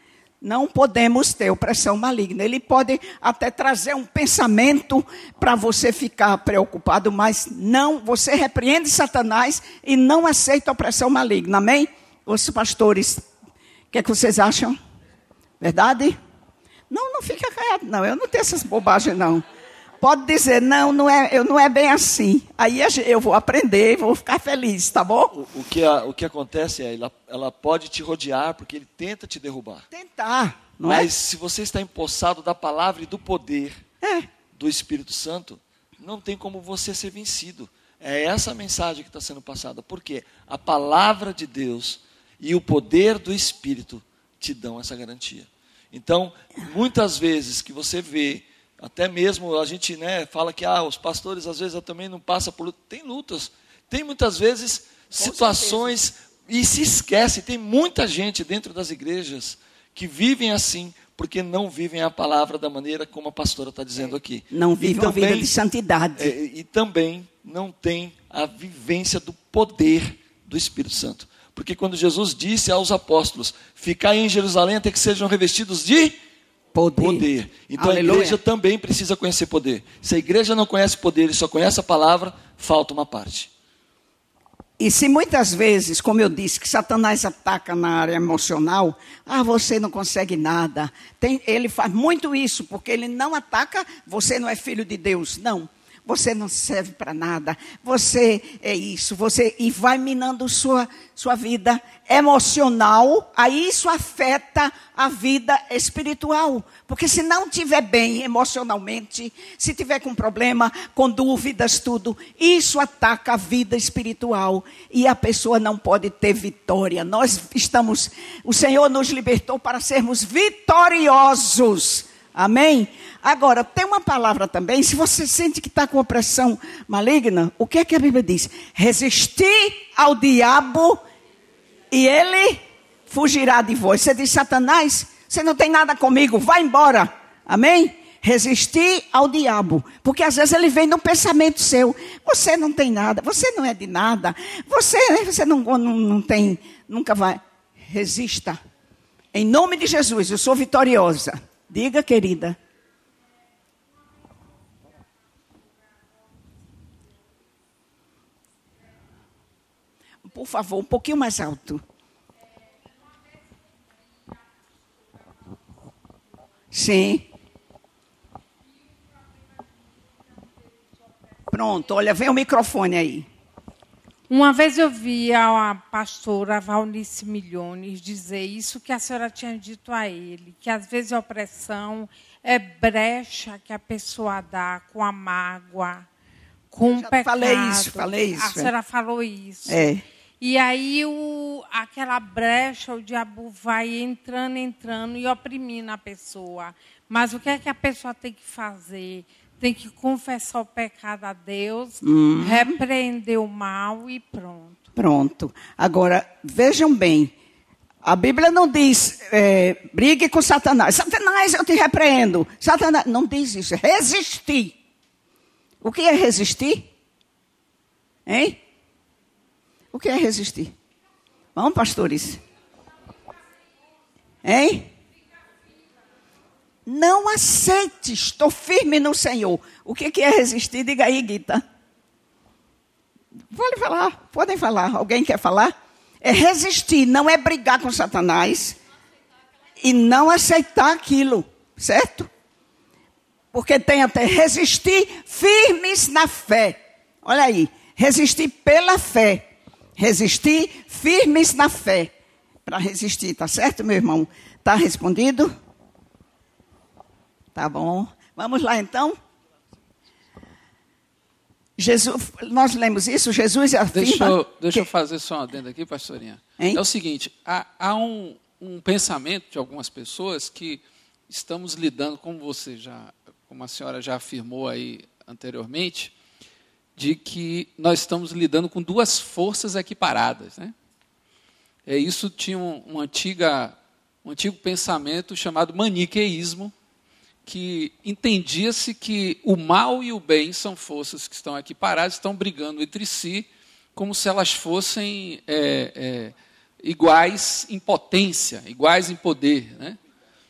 S1: não podemos ter opressão maligna. Ele pode até trazer um pensamento para você ficar preocupado, mas não, você repreende Satanás e não aceita a opressão maligna. Amém? Os pastores, o que é que vocês acham? Verdade? Não fica caiado, não. Eu não tenho essas bobagens, não. Pode dizer, não é bem assim. Aí eu vou aprender, vou ficar feliz, tá bom?
S4: O que acontece é, ela pode te rodear, porque ele tenta te derrubar.
S1: Tentar, não é?
S4: Mas se você está empossado da palavra e do poder do Espírito Santo, não tem como você ser vencido. É essa a mensagem que está sendo passada. Por quê? A palavra de Deus e o poder do Espírito te dão essa garantia. Então, muitas vezes que você vê, até mesmo a gente fala que os pastores às vezes também não passam por luta. Tem lutas, tem muitas vezes situações e se esquece. Tem muita gente dentro das igrejas que vivem assim, porque não vivem a palavra da maneira como a pastora está dizendo aqui.
S1: Não vivem uma vida de santidade.
S4: E também não tem a vivência do poder do Espírito Santo. Porque quando Jesus disse aos apóstolos, ficai em Jerusalém até que sejam revestidos de poder. Então Aleluia. A igreja também precisa conhecer poder. Se a igreja não conhece poder e só conhece a palavra, falta uma parte.
S1: E se muitas vezes, como eu disse, que Satanás ataca na área emocional, você não consegue nada. Ele faz muito isso, porque ele não ataca, você não é filho de Deus, não. Você não serve para nada, você é isso, e vai minando sua vida emocional, aí isso afeta a vida espiritual. Porque se não estiver bem emocionalmente, se tiver com problema, com dúvidas, tudo, isso ataca a vida espiritual e a pessoa não pode ter vitória. O Senhor nos libertou para sermos vitoriosos. Amém? Agora, tem uma palavra também, se você sente que está com opressão maligna, o que é que a Bíblia diz? Resistir ao diabo e ele fugirá de vós. Você diz, Satanás, você não tem nada comigo, vai embora. Amém? Resistir ao diabo, porque às vezes ele vem num pensamento seu, você não tem nada, você não é de nada, você não tem, nunca vai. Resista. Em nome de Jesus, eu sou vitoriosa. Diga, querida. Por favor, um pouquinho mais alto. Sim. Pronto, olha, vem o microfone aí.
S5: Uma vez eu vi a pastora Valnice Milhones dizer isso que a senhora tinha dito a ele, que às vezes a opressão é brecha que a pessoa dá com a mágoa, com o pecado.
S1: Falei isso.
S5: A senhora falou isso.
S1: É.
S5: E aí aquela brecha, o diabo vai entrando e oprimindo a pessoa. Mas o que é que a pessoa tem que fazer? Tem que confessar o pecado a Deus, repreender o mal e pronto.
S1: Pronto. Agora, vejam bem. A Bíblia não diz, brigue com Satanás. Satanás, eu te repreendo. Satanás, não diz isso. Resistir. O que é resistir? Hein? O que é resistir? Vamos, pastores. Hein? Não aceite, estou firme no Senhor. O que é resistir? Diga aí, Guita. Podem falar. Alguém quer falar? É resistir, não é brigar com Satanás e não aceitar aquilo, certo? Porque tem até resistir firmes na fé. Olha aí, resistir pela fé. Resistir firmes na fé. Para resistir, tá certo, meu irmão? Tá respondido? Tá bom. Vamos lá, então. Jesus, nós lemos isso, Jesus afirma...
S6: Deixa eu fazer só uma adenda aqui, pastorinha. Hein? É o seguinte, há um pensamento de algumas pessoas que estamos lidando, como a senhora já afirmou aí anteriormente, de que nós estamos lidando com duas forças equiparadas, né? Isso tinha um antigo pensamento chamado maniqueísmo, que entendia-se que o mal e o bem são forças que estão equiparadas, estão brigando entre si, como se elas fossem iguais em potência, iguais em poder, né?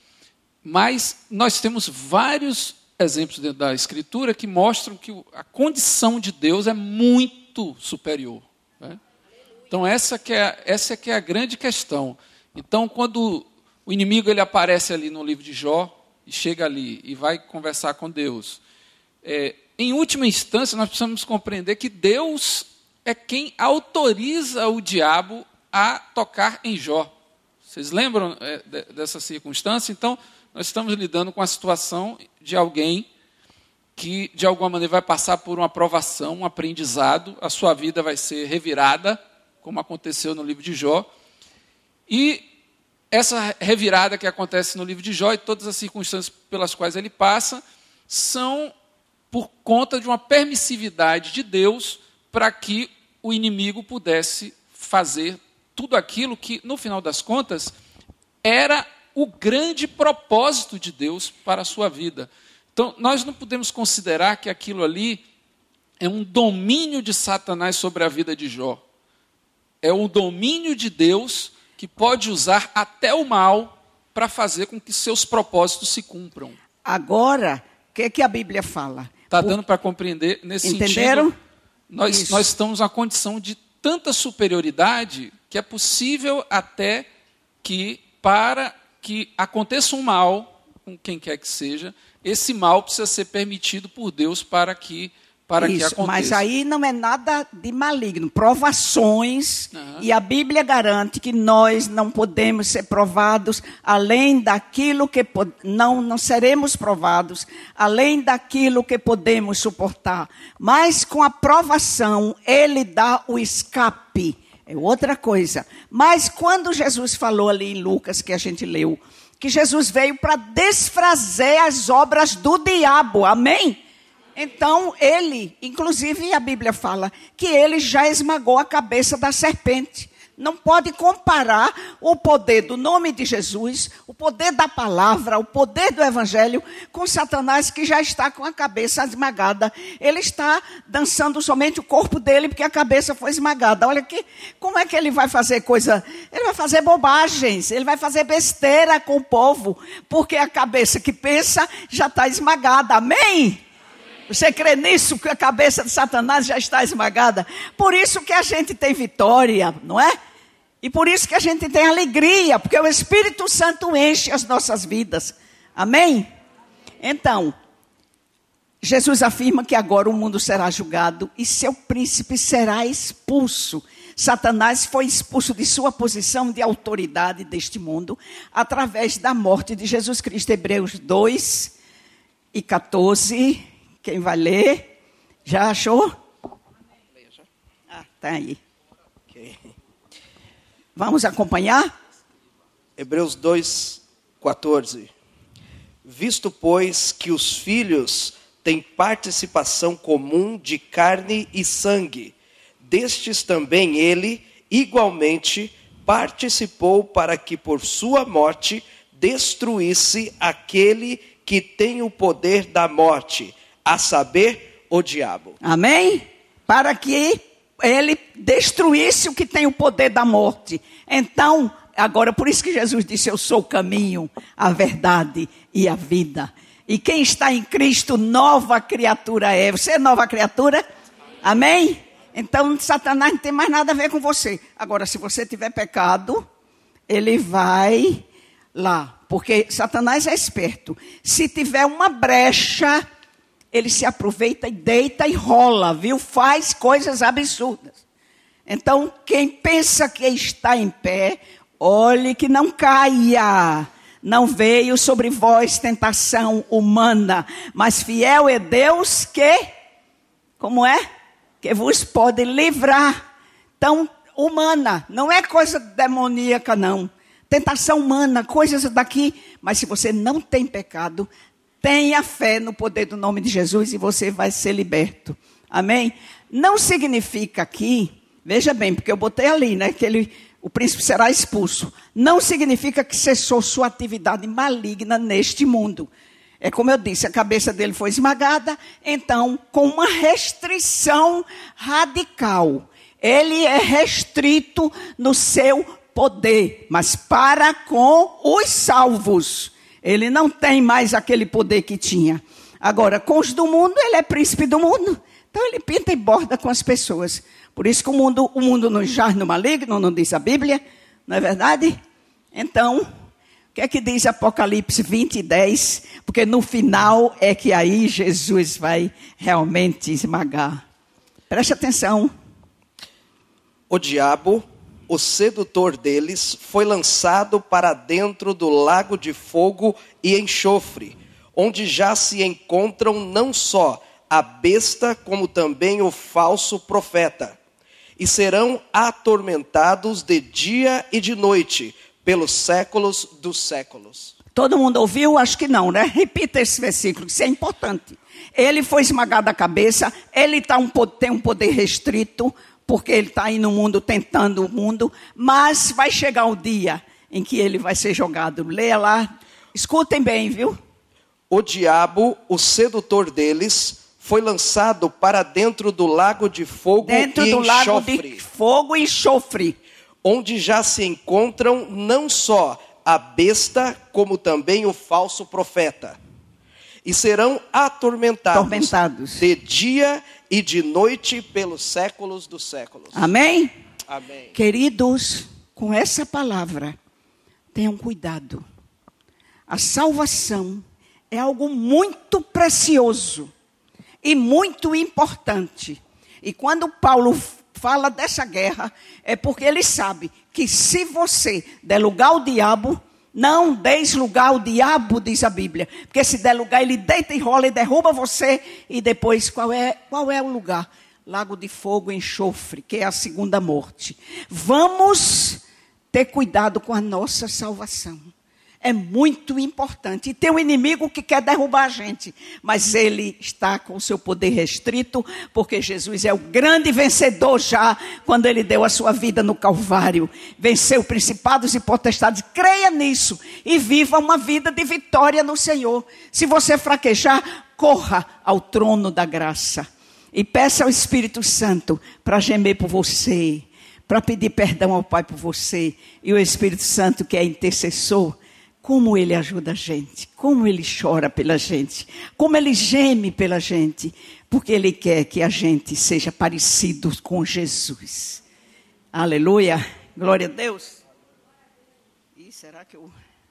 S6: Mas nós temos vários exemplos dentro da Escritura que mostram que a condição de Deus é muito superior. Né? Então essa que é a grande questão. Então quando o inimigo ele aparece ali no livro de Jó, e chega ali e vai conversar com Deus, em última instância nós precisamos compreender que Deus é quem autoriza o diabo a tocar em Jó. Vocês lembram dessa circunstância? Então, nós estamos lidando com a situação de alguém que, de alguma maneira, vai passar por uma provação, um aprendizado, a sua vida vai ser revirada, como aconteceu no livro de Jó. E essa revirada que acontece no livro de Jó e todas as circunstâncias pelas quais ele passa são por conta de uma permissividade de Deus para que o inimigo pudesse fazer tudo aquilo que, no final das contas, era o grande propósito de Deus para a sua vida. Então, nós não podemos considerar que aquilo ali é um domínio de Satanás sobre a vida de Jó. É o domínio de Deus que pode usar até o mal para fazer com que seus propósitos se cumpram.
S1: Agora, o que a Bíblia fala?
S6: Está dando para compreender nesse
S1: Entenderam?
S6: sentido? Nós estamos na condição de tanta superioridade que é possível até que, para que aconteça um mal, com quem quer que seja, esse mal precisa ser permitido por Deus para que aconteça.
S1: Mas aí não é nada de maligno. Provações, e a Bíblia garante que nós não podemos ser provados além daquilo que... Não seremos provados além daquilo que podemos suportar. Mas com a provação, Ele dá o escape. É outra coisa. Mas quando Jesus falou ali em Lucas, que a gente leu, que Jesus veio para desfazer as obras do diabo. Amém? Então, ele, inclusive a Bíblia fala, que ele já esmagou a cabeça da serpente. Não pode comparar o poder do nome de Jesus, o poder da palavra, o poder do evangelho, com Satanás, que já está com a cabeça esmagada. Ele está dançando somente o corpo dele, porque a cabeça foi esmagada. Olha aqui, como é que ele vai fazer coisa? Ele vai fazer bobagens, ele vai fazer besteira com o povo, porque a cabeça que pensa já está esmagada. Amém? Você crê nisso, que a cabeça de Satanás já está esmagada? Por isso que a gente tem vitória, não é? E por isso que a gente tem alegria, porque o Espírito Santo enche as nossas vidas. Amém? Então, Jesus afirma que agora o mundo será julgado e seu príncipe será expulso. Satanás foi expulso de sua posição de autoridade deste mundo através da morte de Jesus Cristo. Hebreus 2:14. Quem vai ler? Já achou? Está aí.
S2: Okay.
S1: Vamos acompanhar?
S2: Hebreus 2:14. Visto, pois, que os filhos têm participação comum de carne e sangue, destes também ele, igualmente, participou para que por sua morte destruísse aquele que tem o poder da morte, a saber, o diabo.
S1: Amém? Para que ele destruísse o que tem o poder da morte. Então, agora, por isso que Jesus disse, eu sou o caminho, a verdade e a vida. E quem está em Cristo, nova criatura é. Você é nova criatura? Amém? Então, Satanás não tem mais nada a ver com você. Agora, se você tiver pecado, ele vai lá. Porque Satanás é esperto. Se tiver uma brecha, ele se aproveita e deita e rola, viu? Faz coisas absurdas. Então, quem pensa que está em pé, olhe que não caia. Não veio sobre vós tentação humana, mas fiel é Deus que, como é? Que vos pode livrar. Então, humana, não é coisa demoníaca, não. Tentação humana, coisas daqui. Mas se você não tem pecado, tenha fé no poder do nome de Jesus e você vai ser liberto. Amém? Não significa aqui, veja bem, porque eu botei ali, né, que o príncipe será expulso. Não significa que cessou sua atividade maligna neste mundo. É como eu disse, a cabeça dele foi esmagada, então, com uma restrição radical. Ele é restrito no seu poder, mas para com os salvos. Ele não tem mais aquele poder que tinha. Agora, com os do mundo, ele é príncipe do mundo. Então, ele pinta e borda com as pessoas. Por isso que o mundo não jaz no maligno, não diz a Bíblia. Não é verdade? Então, o que é que diz Apocalipse 20:10? Porque no final é que aí Jesus vai realmente esmagar. Preste atenção.
S2: O diabo, o sedutor deles, foi lançado para dentro do lago de fogo e enxofre, onde já se encontram não só a besta, como também o falso profeta. E serão atormentados de dia e de noite, pelos séculos dos séculos.
S1: Todo mundo ouviu? Acho que não, né? Repita esse versículo, isso é importante. Ele foi esmagado a cabeça, ele tem um poder restrito, porque ele está aí no mundo, tentando o mundo, mas vai chegar o dia em que ele vai ser jogado. Leia lá, escutem bem, viu?
S2: O diabo, o sedutor deles, foi lançado para dentro do lago de fogo e enxofre. Dentro do lago de
S1: fogo e enxofre.
S2: Onde já se encontram não só a besta, como também o falso profeta. E serão atormentados de dia e de noite pelos séculos dos séculos.
S1: Amém?
S2: Amém.
S1: Queridos, com essa palavra, tenham cuidado. A salvação é algo muito precioso e muito importante. E quando Paulo fala dessa guerra, é porque ele sabe que se você der lugar ao diabo, não deis lugar ao diabo, diz a Bíblia. Porque se der lugar, ele deita e rola e derruba você. E depois, qual é o lugar? Lago de fogo e enxofre, que é a segunda morte. Vamos ter cuidado com a nossa salvação. É muito importante. E tem um inimigo que quer derrubar a gente. Mas ele está com o seu poder restrito, porque Jesus é o grande vencedor já, quando ele deu a sua vida no Calvário. Venceu principados e potestades. Creia nisso e viva uma vida de vitória no Senhor. Se você fraquejar, corra ao trono da graça. E peça ao Espírito Santo para gemer por você, para pedir perdão ao Pai por você. E o Espírito Santo, que é intercessor, como ele ajuda a gente, como ele chora pela gente, como ele geme pela gente, porque ele quer que a gente seja parecido com Jesus. Aleluia, glória a Deus. E será que eu...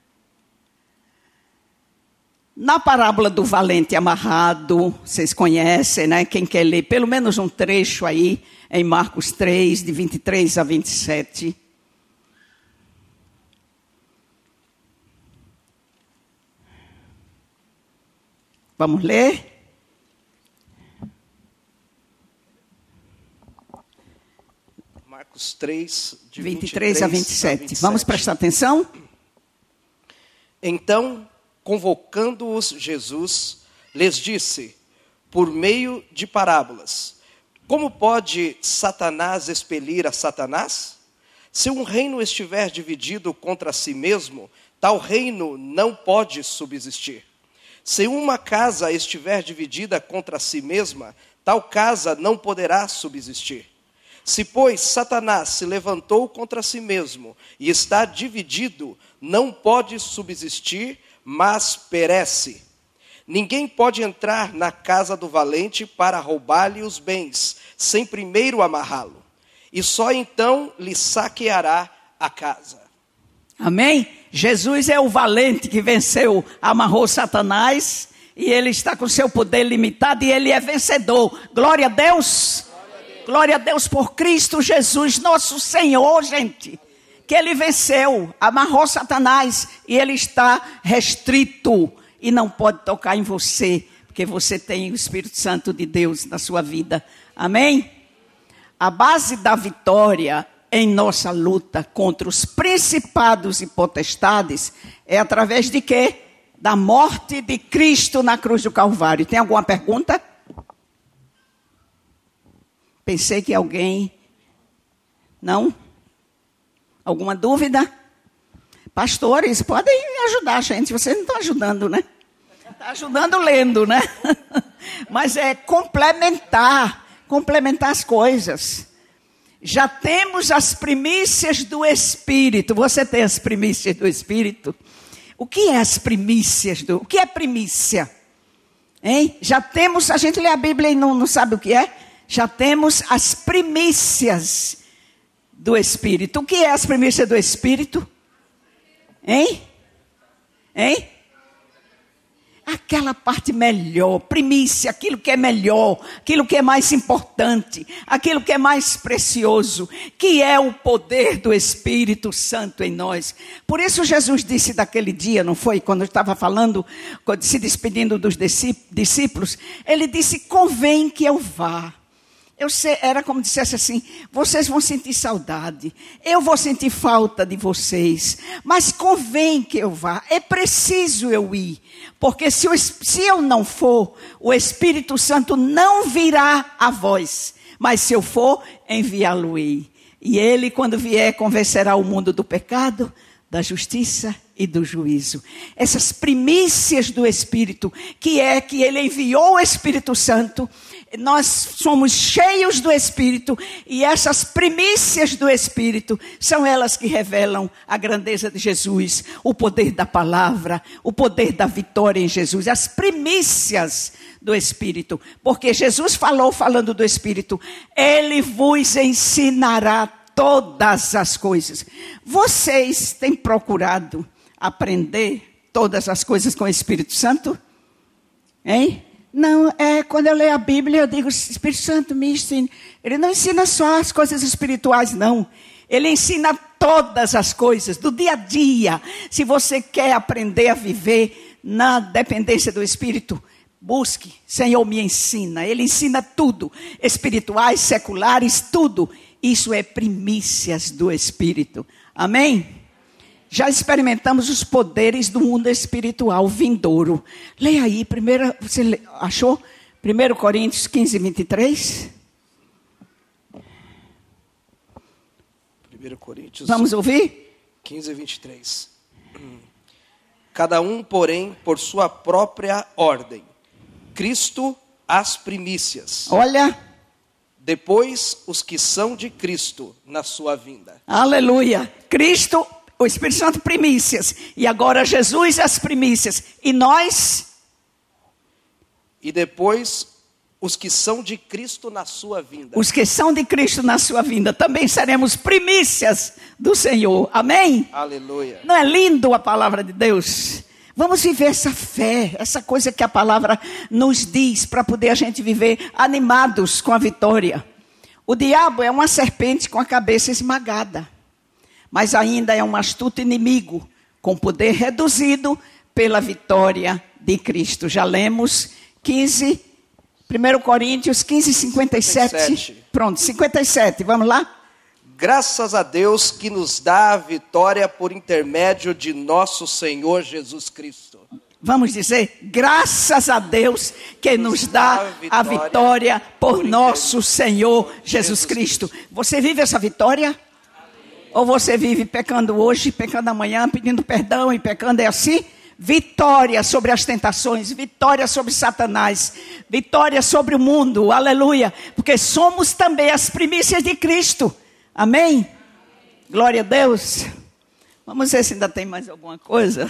S1: Na parábola do valente amarrado, vocês conhecem, né? Quem quer ler pelo menos um trecho aí, em Marcos 3, de 23 a 27. Vamos ler?
S2: Marcos 3, de
S1: 23 a 27. Vamos prestar atenção?
S2: Então, convocando-os Jesus, lhes disse, por meio de parábolas, como pode Satanás expelir a Satanás? Se um reino estiver dividido contra si mesmo, tal reino não pode subsistir. Se uma casa estiver dividida contra si mesma, tal casa não poderá subsistir. Se, pois, Satanás se levantou contra si mesmo e está dividido, não pode subsistir, mas perece. Ninguém pode entrar na casa do valente para roubar-lhe os bens, sem primeiro amarrá-lo. E só então lhe saqueará a casa.
S1: Amém? Jesus é o valente que venceu, amarrou Satanás, e ele está com seu poder limitado, e ele é vencedor. Glória a Deus! Glória a Deus por Cristo Jesus, nosso Senhor, gente. Que ele venceu, amarrou Satanás, e ele está restrito, e não pode tocar em você, porque você tem o Espírito Santo de Deus na sua vida. Amém? A base da vitória em nossa luta contra os principados e potestades é através de quê? Da morte de Cristo na cruz do Calvário. Tem alguma pergunta? Pensei que alguém... Não? Alguma dúvida? Pastores, podem ajudar a gente. Vocês não estão ajudando, né? Está ajudando lendo, né? Mas é complementar as coisas. Já temos as primícias do Espírito. Você tem as primícias do Espírito? O que é as primícias? O que é primícia? Hein? Já temos, a gente lê a Bíblia e não sabe o que é? Já temos as primícias do Espírito. O que é as primícias do Espírito? Hein? Hein? Aquela parte melhor, primícia, aquilo que é melhor, aquilo que é mais importante, aquilo que é mais precioso, que é o poder do Espírito Santo em nós. Por isso Jesus disse daquele dia, não foi? Quando estava falando, se despedindo dos discípulos, ele disse, convém que eu vá. Era como dissesse assim, vocês vão sentir saudade, eu vou sentir falta de vocês, mas convém que eu vá, é preciso eu ir, porque se eu não for, o Espírito Santo não virá a vós, mas se eu for, enviá-lo-ei. E ele, quando vier, convencerá o mundo do pecado, da justiça e do juízo. Essas primícias do Espírito, que é que ele enviou o Espírito Santo, nós somos cheios do Espírito, e essas primícias do Espírito são elas que revelam a grandeza de Jesus, o poder da palavra, o poder da vitória em Jesus, as primícias do Espírito, porque Jesus falando do Espírito, ele vos ensinará todas as coisas. Vocês têm procurado aprender todas as coisas com o Espírito Santo? Hein? Não, quando eu leio a Bíblia, eu digo, Espírito Santo me ensina. Ele não ensina só as coisas espirituais, não. Ele ensina todas as coisas, do dia a dia. Se você quer aprender a viver na dependência do Espírito, busque, Senhor, me ensina. Ele ensina tudo, espirituais, seculares, tudo. Isso é primícias do Espírito. Amém? Já experimentamos os poderes do mundo espiritual vindouro. Leia aí, você achou? 1 Coríntios 15, 23.
S2: 1 Coríntios.
S1: Vamos ouvir?
S2: 15, 23. Cada um, porém, por sua própria ordem. Cristo, as primícias.
S1: Olha.
S2: Depois, os que são de Cristo na sua vinda.
S1: Aleluia. Cristo, o Espírito Santo, primícias. E agora Jesus, as primícias. E nós?
S2: E depois, os que são de Cristo na sua vinda.
S1: Os que são de Cristo na sua vinda. Também seremos primícias do Senhor. Amém?
S2: Aleluia.
S1: Não é lindo a palavra de Deus? Vamos viver essa fé, essa coisa que a palavra nos diz, para poder a gente viver animados com a vitória. O diabo é uma serpente com a cabeça esmagada, mas ainda é um astuto inimigo, com poder reduzido pela vitória de Cristo. Já lemos 1 Coríntios 15, 57. Pronto, 57, vamos lá?
S2: Graças a Deus que nos dá a vitória por intermédio de nosso Senhor Jesus Cristo.
S1: Vamos dizer, graças a Deus que nos dá a vitória por nosso Senhor Jesus Cristo. Você vive essa vitória? Ou você vive pecando hoje, pecando amanhã, pedindo perdão e pecando assim? Vitória sobre as tentações, vitória sobre Satanás, vitória sobre o mundo, aleluia. Porque somos também as primícias de Cristo. Amém? Glória a Deus. Vamos ver se ainda tem mais alguma coisa.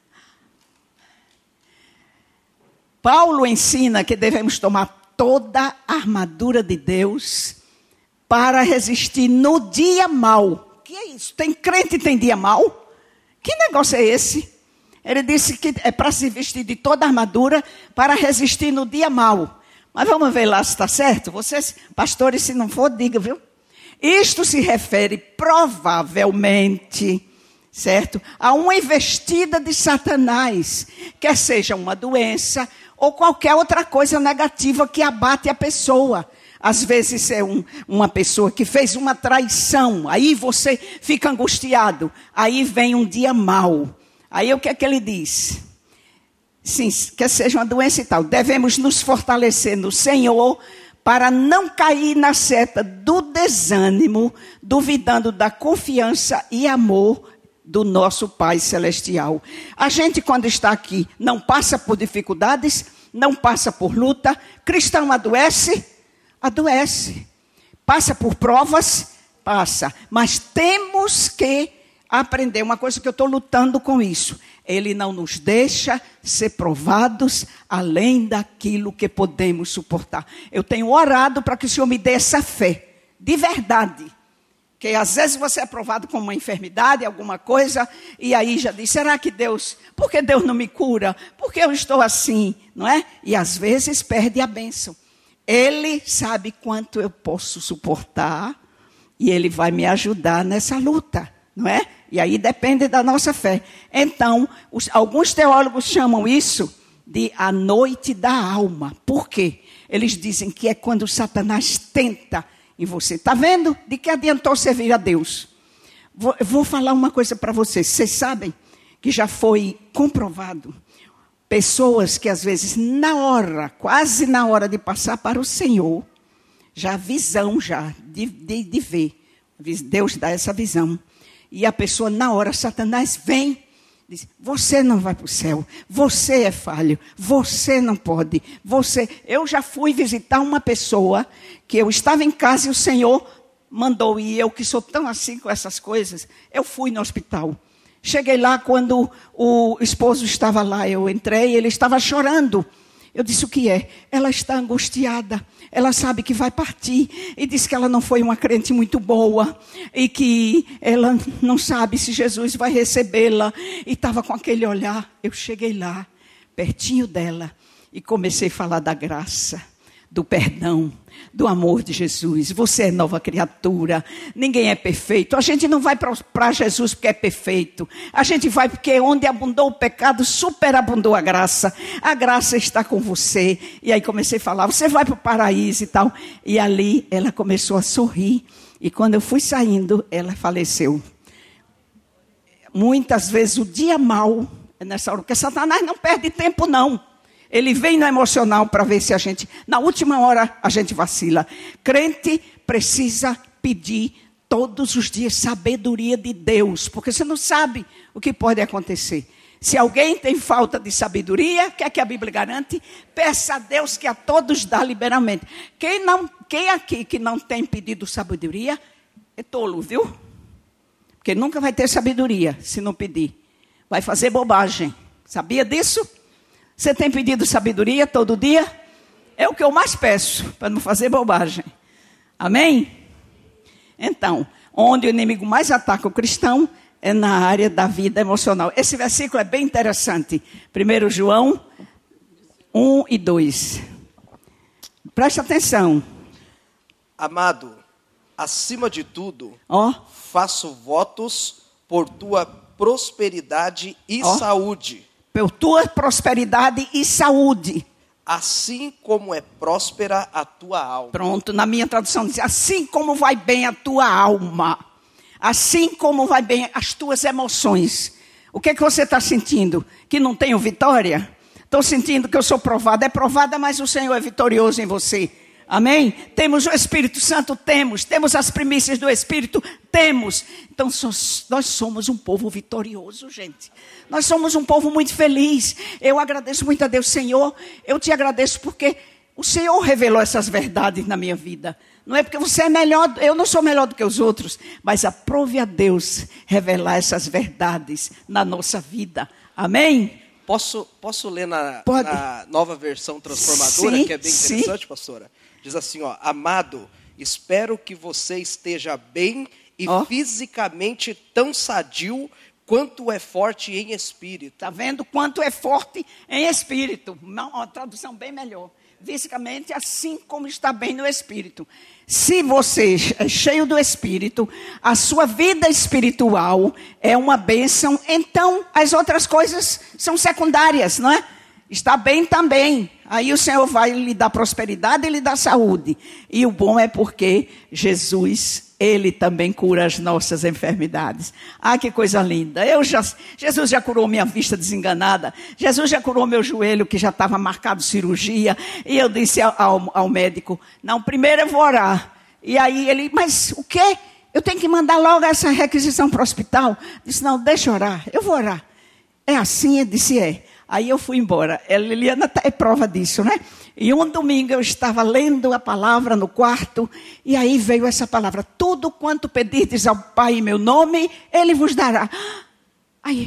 S1: Paulo ensina que devemos tomar toda a armadura de Deus para resistir no dia mau. Que é isso? Tem crente e tem dia mau? Que negócio é esse? Ele disse que é para se vestir de toda a armadura para resistir no dia mau. Mas vamos ver lá se está certo. Vocês, pastores, se não for, diga, viu? Isto se refere provavelmente, certo, a uma investida de Satanás, quer seja uma doença ou qualquer outra coisa negativa que abate a pessoa. Às vezes é uma pessoa que fez uma traição, aí você fica angustiado, aí vem um dia mau. Aí o que é que ele diz? Sim, quer seja uma doença e tal, devemos nos fortalecer no Senhor, para não cair na seta do desânimo, duvidando da confiança e amor do nosso Pai Celestial. A gente, quando está aqui, não passa por dificuldades, não passa por luta. Cristão adoece? Adoece. Passa por provas? Passa. Mas temos que aprender, uma coisa que eu estou lutando com isso, Ele não nos deixa ser provados além daquilo que podemos suportar. Eu tenho orado para que o Senhor me dê essa fé, de verdade. Que às vezes você é provado com uma enfermidade, alguma coisa, e aí já diz, será que por que Deus não me cura? Por que eu estou assim? Não é? E às vezes perde a bênção. Ele sabe quanto eu posso suportar e Ele vai me ajudar nessa luta, não é? E aí depende da nossa fé. Então, alguns teólogos chamam isso de a noite da alma. Por quê? Eles dizem que é quando Satanás tenta em você. Está vendo? De que adiantou servir a Deus? Vou falar uma coisa para vocês. Vocês sabem que já foi comprovado pessoas que às vezes quase na hora de passar para o Senhor, já a visão de ver. Deus dá essa visão. E a pessoa na hora, Satanás vem, diz, você não vai para o céu, você é falho, você não pode, Eu já fui visitar uma pessoa que eu estava em casa e o Senhor mandou, e eu que sou tão assim com essas coisas, eu fui no hospital. Cheguei lá quando o esposo estava lá, eu entrei, ele estava chorando. Eu disse, o que é? Ela está angustiada, ela sabe que vai partir. E disse que ela não foi uma crente muito boa. E que ela não sabe se Jesus vai recebê-la. E estava com aquele olhar. Eu cheguei lá, pertinho dela, e comecei a falar da graça, do perdão, do amor de Jesus. Você é nova criatura, ninguém é perfeito. A gente não vai para Jesus porque é perfeito. A gente vai porque onde abundou o pecado, superabundou a graça. A graça está com você. E aí comecei a falar, você vai para o paraíso e tal. E ali ela começou a sorrir. E quando eu fui saindo, ela faleceu. Muitas vezes o dia mau é nessa hora, porque Satanás não perde tempo não. Ele vem no emocional para ver se a gente, na última hora, a gente vacila. Crente precisa pedir todos os dias sabedoria de Deus, porque você não sabe o que pode acontecer. Se alguém tem falta de sabedoria, o que é que a Bíblia garante? Peça a Deus que a todos dá liberalmente. Quem aqui que não tem pedido sabedoria, é tolo, viu? Porque nunca vai ter sabedoria se não pedir. Vai fazer bobagem. Sabia disso? Você tem pedido sabedoria todo dia? É o que eu mais peço, para não fazer bobagem. Amém? Então, onde o inimigo mais ataca o cristão é na área da vida emocional. Esse versículo é bem interessante. 1 João 1 e 2. Preste atenção.
S2: Amado, acima de tudo, faço votos por tua prosperidade e saúde.
S1: Por tua prosperidade e saúde.
S2: Assim como é próspera a tua alma.
S1: Pronto, na minha tradução diz, assim como vai bem a tua alma. Assim como vai bem as tuas emoções. O que é que você está sentindo? Que não tenho vitória? Estou sentindo que eu sou provada. É provada, mas o Senhor é vitorioso em você. Amém? Temos o Espírito Santo? Temos as primícias do Espírito? Temos. Então, nós somos um povo vitorioso, gente. Nós somos um povo muito feliz. Eu agradeço muito a Deus, Senhor. Eu te agradeço porque o Senhor revelou essas verdades na minha vida. Não é porque você é melhor, eu não sou melhor do que os outros, mas aprove a Deus revelar essas verdades na nossa vida. Amém?
S2: Posso ler na nova versão transformadora, que é bem interessante, pastora? Diz assim, amado, espero que você esteja bem e fisicamente tão sadio quanto é forte em espírito.
S1: Está vendo quanto é forte em espírito? Uma tradução bem melhor. Fisicamente, assim como está bem no espírito. Se você é cheio do espírito, a sua vida espiritual é uma bênção, então as outras coisas são secundárias, não é? Está bem também. Aí o Senhor vai lhe dar prosperidade e lhe dar saúde. E o bom é porque Jesus, Ele também cura as nossas enfermidades. Ah, que coisa linda. Jesus já curou minha vista desenganada. Jesus já curou meu joelho que já estava marcado cirurgia. E eu disse ao médico, não, primeiro eu vou orar. E aí ele, mas o quê? Eu tenho que mandar logo essa requisição para o hospital? Disse, não, deixa eu orar. Eu vou orar. É assim? Ele disse, é. Aí eu fui embora. A Liliana é prova disso, né? E um domingo eu estava lendo a palavra no quarto, e aí veio essa palavra, tudo quanto pedirdes ao Pai em meu nome, Ele vos dará. Aí,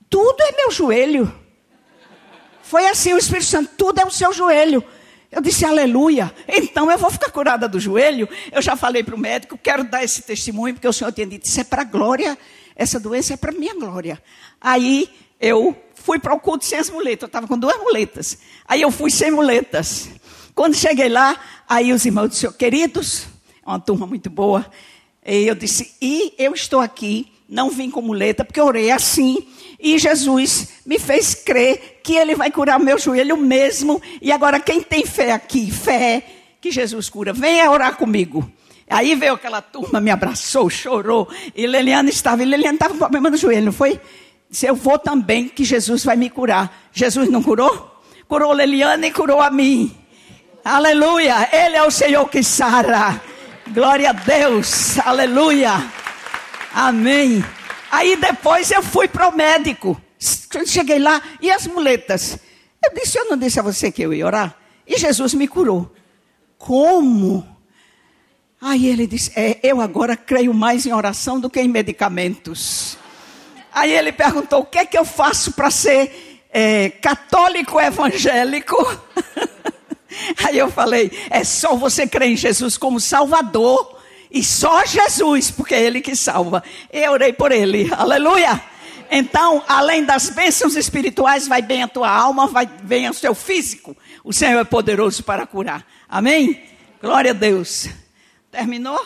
S1: tudo é meu joelho. Foi assim, o Espírito Santo, tudo é o seu joelho. Eu disse, aleluia, então eu vou ficar curada do joelho. Eu já falei para o médico, quero dar esse testemunho, porque o Senhor tinha dito, isso é para a glória, essa doença é para a minha glória. Aí eu fui para o culto sem as muletas, eu estava com 2 muletas. Aí eu fui sem muletas. Quando cheguei lá, aí os irmãos disseram, queridos, é uma turma muito boa. E eu disse, e eu estou aqui, não vim com muleta, porque eu orei assim. E Jesus me fez crer que Ele vai curar o meu joelho mesmo. E agora quem tem fé aqui, fé que Jesus cura, venha orar comigo. Aí veio aquela turma, me abraçou, chorou. E Leliana estava com problema no joelho, não foi? Disse, eu vou também, que Jesus vai me curar. Jesus não curou? Curou Leliana e curou a mim. Aleluia, Ele é o Senhor que sara. Glória a Deus, aleluia. Amém. Aí depois eu fui para o médico. Cheguei lá, e as muletas? Eu não disse a você que eu ia orar? E Jesus me curou. Como? Aí ele disse, eu agora creio mais em oração do que em medicamentos. Aí ele perguntou, o que é que eu faço para ser católico evangélico? Aí eu falei, é só você crer em Jesus como Salvador. E só Jesus, porque é Ele que salva. Eu orei por Ele, aleluia. Então, além das bênçãos espirituais, vai bem a tua alma, vai bem o seu físico. O Senhor é poderoso para curar, amém? Glória a Deus. Terminou?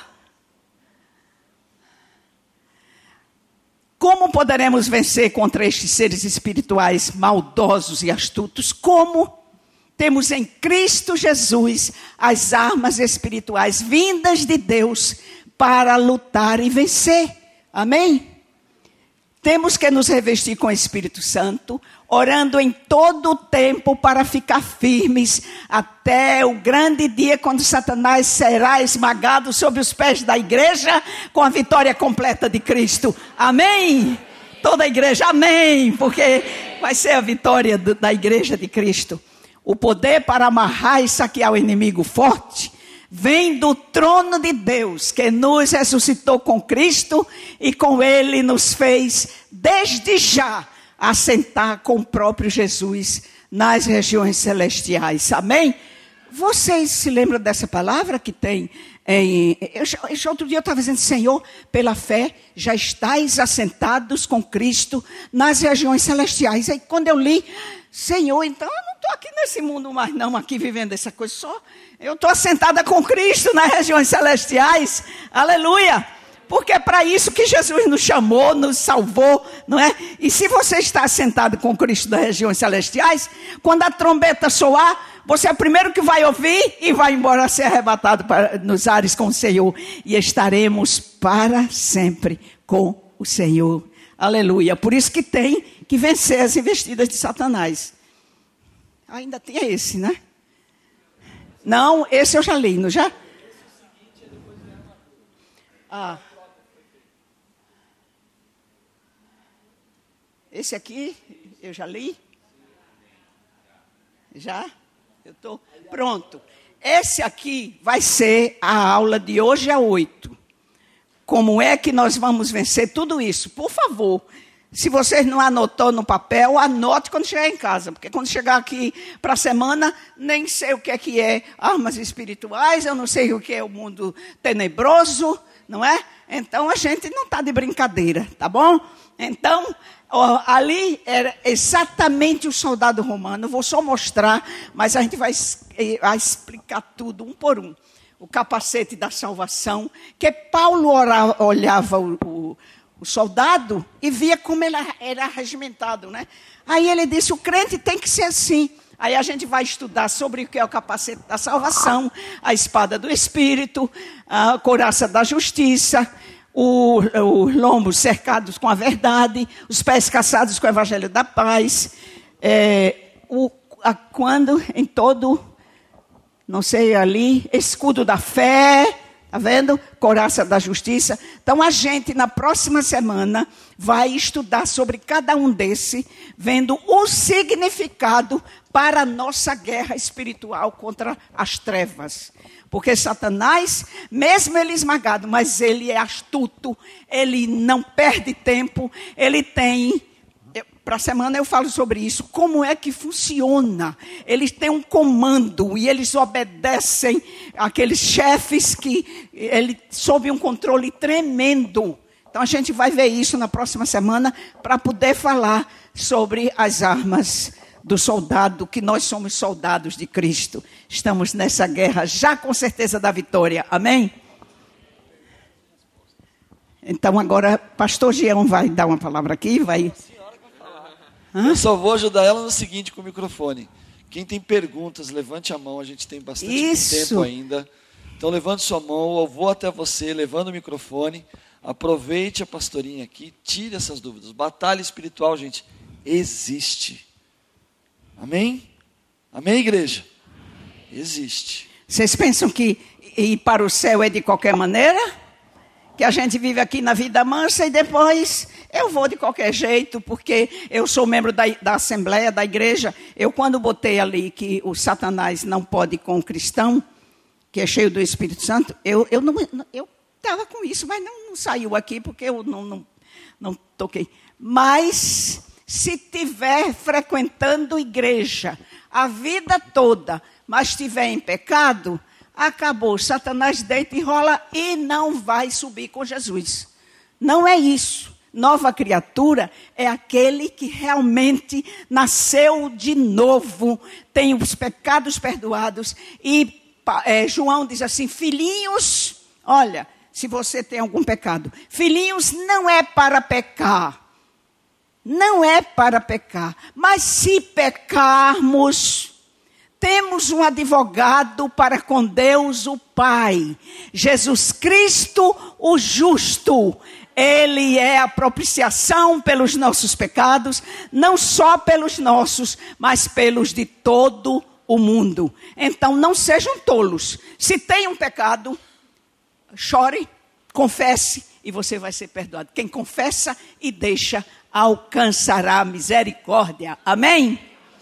S1: Como poderemos vencer contra estes seres espirituais maldosos e astutos? Como? Temos em Cristo Jesus as armas espirituais vindas de Deus para lutar e vencer. Amém? Temos que nos revestir com o Espírito Santo, orando em todo o tempo para ficar firmes até o grande dia quando Satanás será esmagado sobre os pés da igreja com a vitória completa de Cristo. Amém? Toda a igreja, amém, porque vai ser a vitória da igreja de Cristo. O poder para amarrar e saquear o inimigo forte vem do trono de Deus, que nos ressuscitou com Cristo e com Ele nos fez, desde já, assentar com o próprio Jesus nas regiões celestiais. Amém? Vocês se lembram dessa palavra que tem em... Outro dia eu estava dizendo, Senhor, pela fé já estáis assentados com Cristo nas regiões celestiais. Aí quando eu li, Senhor, então eu não estou aqui nesse mundo mais não, aqui vivendo essa coisa só. Eu estou assentada com Cristo nas regiões celestiais. Aleluia! Porque é para isso que Jesus nos chamou, nos salvou, não é? E se você está assentado com Cristo nas regiões celestiais, quando a trombeta soar, você é o primeiro que vai ouvir e vai embora ser arrebatado nos ares com o Senhor. E estaremos para sempre com o Senhor. Aleluia. Por isso que tem que vencer as investidas de Satanás. Ainda tem esse, né? Não, esse eu já li, não já? Esse aqui eu já li? Já? Eu estou pronto. Esse aqui vai ser a aula de hoje às 8. Como é que nós vamos vencer tudo isso? Por favor, se vocês não anotou no papel, anote quando chegar em casa. Porque quando chegar aqui para a semana, nem sei o que é armas espirituais, eu não sei o que é o mundo tenebroso, não é? Então a gente não está de brincadeira, tá bom? Então, ali era exatamente o soldado romano. Vou só mostrar, mas a gente vai explicar tudo, um por um. O capacete da salvação, que Paulo olhava o soldado e via como ele era regimentado, né? Aí ele disse, o crente tem que ser assim. Aí a gente vai estudar sobre o que é o capacete da salvação, a espada do Espírito, a couraça da justiça, os lombos cercados com a verdade, os pés calçados com o evangelho da paz, quando em todo, não sei ali, escudo da fé, tá vendo? Couraça da justiça. Então a gente na próxima semana vai estudar sobre cada um desse, vendo o significado para a nossa guerra espiritual contra as trevas. Porque Satanás, mesmo ele esmagado, mas ele é astuto, ele não perde tempo, ele tem... para a semana eu falo sobre isso. Como é que funciona? Eles têm um comando e eles obedecem aqueles chefes que ele sob um controle tremendo. Então a gente vai ver isso na próxima semana para poder falar sobre as armas do soldado, que nós somos soldados de Cristo. Estamos nessa guerra já com certeza da vitória. Amém? Então agora pastor Jean vai dar uma palavra aqui, vai...
S4: Eu só vou ajudar ela no seguinte com o microfone. Quem tem perguntas, levante a mão, a gente tem bastante tempo ainda. Então levante sua mão, eu vou até você, levando o microfone. Aproveite a pastorinha aqui, tire essas dúvidas. Batalha espiritual, gente, existe. Amém? Amém, igreja? Existe.
S1: Vocês pensam que ir para o céu é de qualquer maneira? Que a gente vive aqui na vida mansa e depois eu vou de qualquer jeito, porque eu sou membro da Assembleia, da igreja. Eu, quando botei ali que o Satanás não pode ir com o cristão, que é cheio do Espírito Santo, eu estava com isso, mas não saiu aqui, porque eu não toquei. Mas, se estiver frequentando igreja a vida toda, mas estiver em pecado... Acabou, Satanás deita e rola e não vai subir com Jesus. Não é isso. Nova criatura é aquele que realmente nasceu de novo, tem os pecados perdoados. E João diz assim, filhinhos, olha, se você tem algum pecado, filhinhos não é para pecar. Não é para pecar. Mas se pecarmos... Temos um advogado para com Deus o Pai, Jesus Cristo o justo. Ele é a propiciação pelos nossos pecados, não só pelos nossos, mas pelos de todo o mundo. Então não sejam tolos. Se tem um pecado, chore, confesse e você vai ser perdoado. Quem confessa e deixa, alcançará a misericórdia. Amém?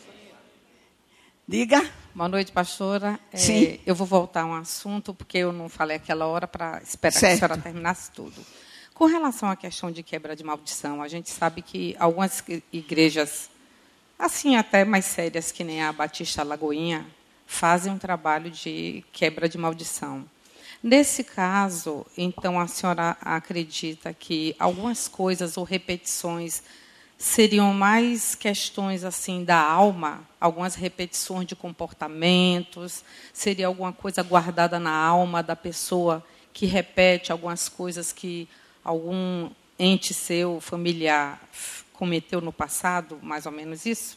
S1: Diga.
S7: Boa noite, pastora.
S1: Sim.
S7: Eu vou voltar a um assunto, porque eu não falei aquela hora para esperar
S1: certo.
S7: Que a senhora terminasse tudo. Com relação à questão de quebra de maldição, a gente sabe que algumas igrejas, assim até mais sérias, que nem a Batista Lagoinha, fazem um trabalho de quebra de maldição. Nesse caso, então, a senhora acredita que algumas coisas ou repetições seriam mais questões assim da alma, algumas repetições de comportamentos, seria alguma coisa guardada na alma da pessoa que repete algumas coisas que algum ente seu, familiar, cometeu no passado, mais ou menos isso?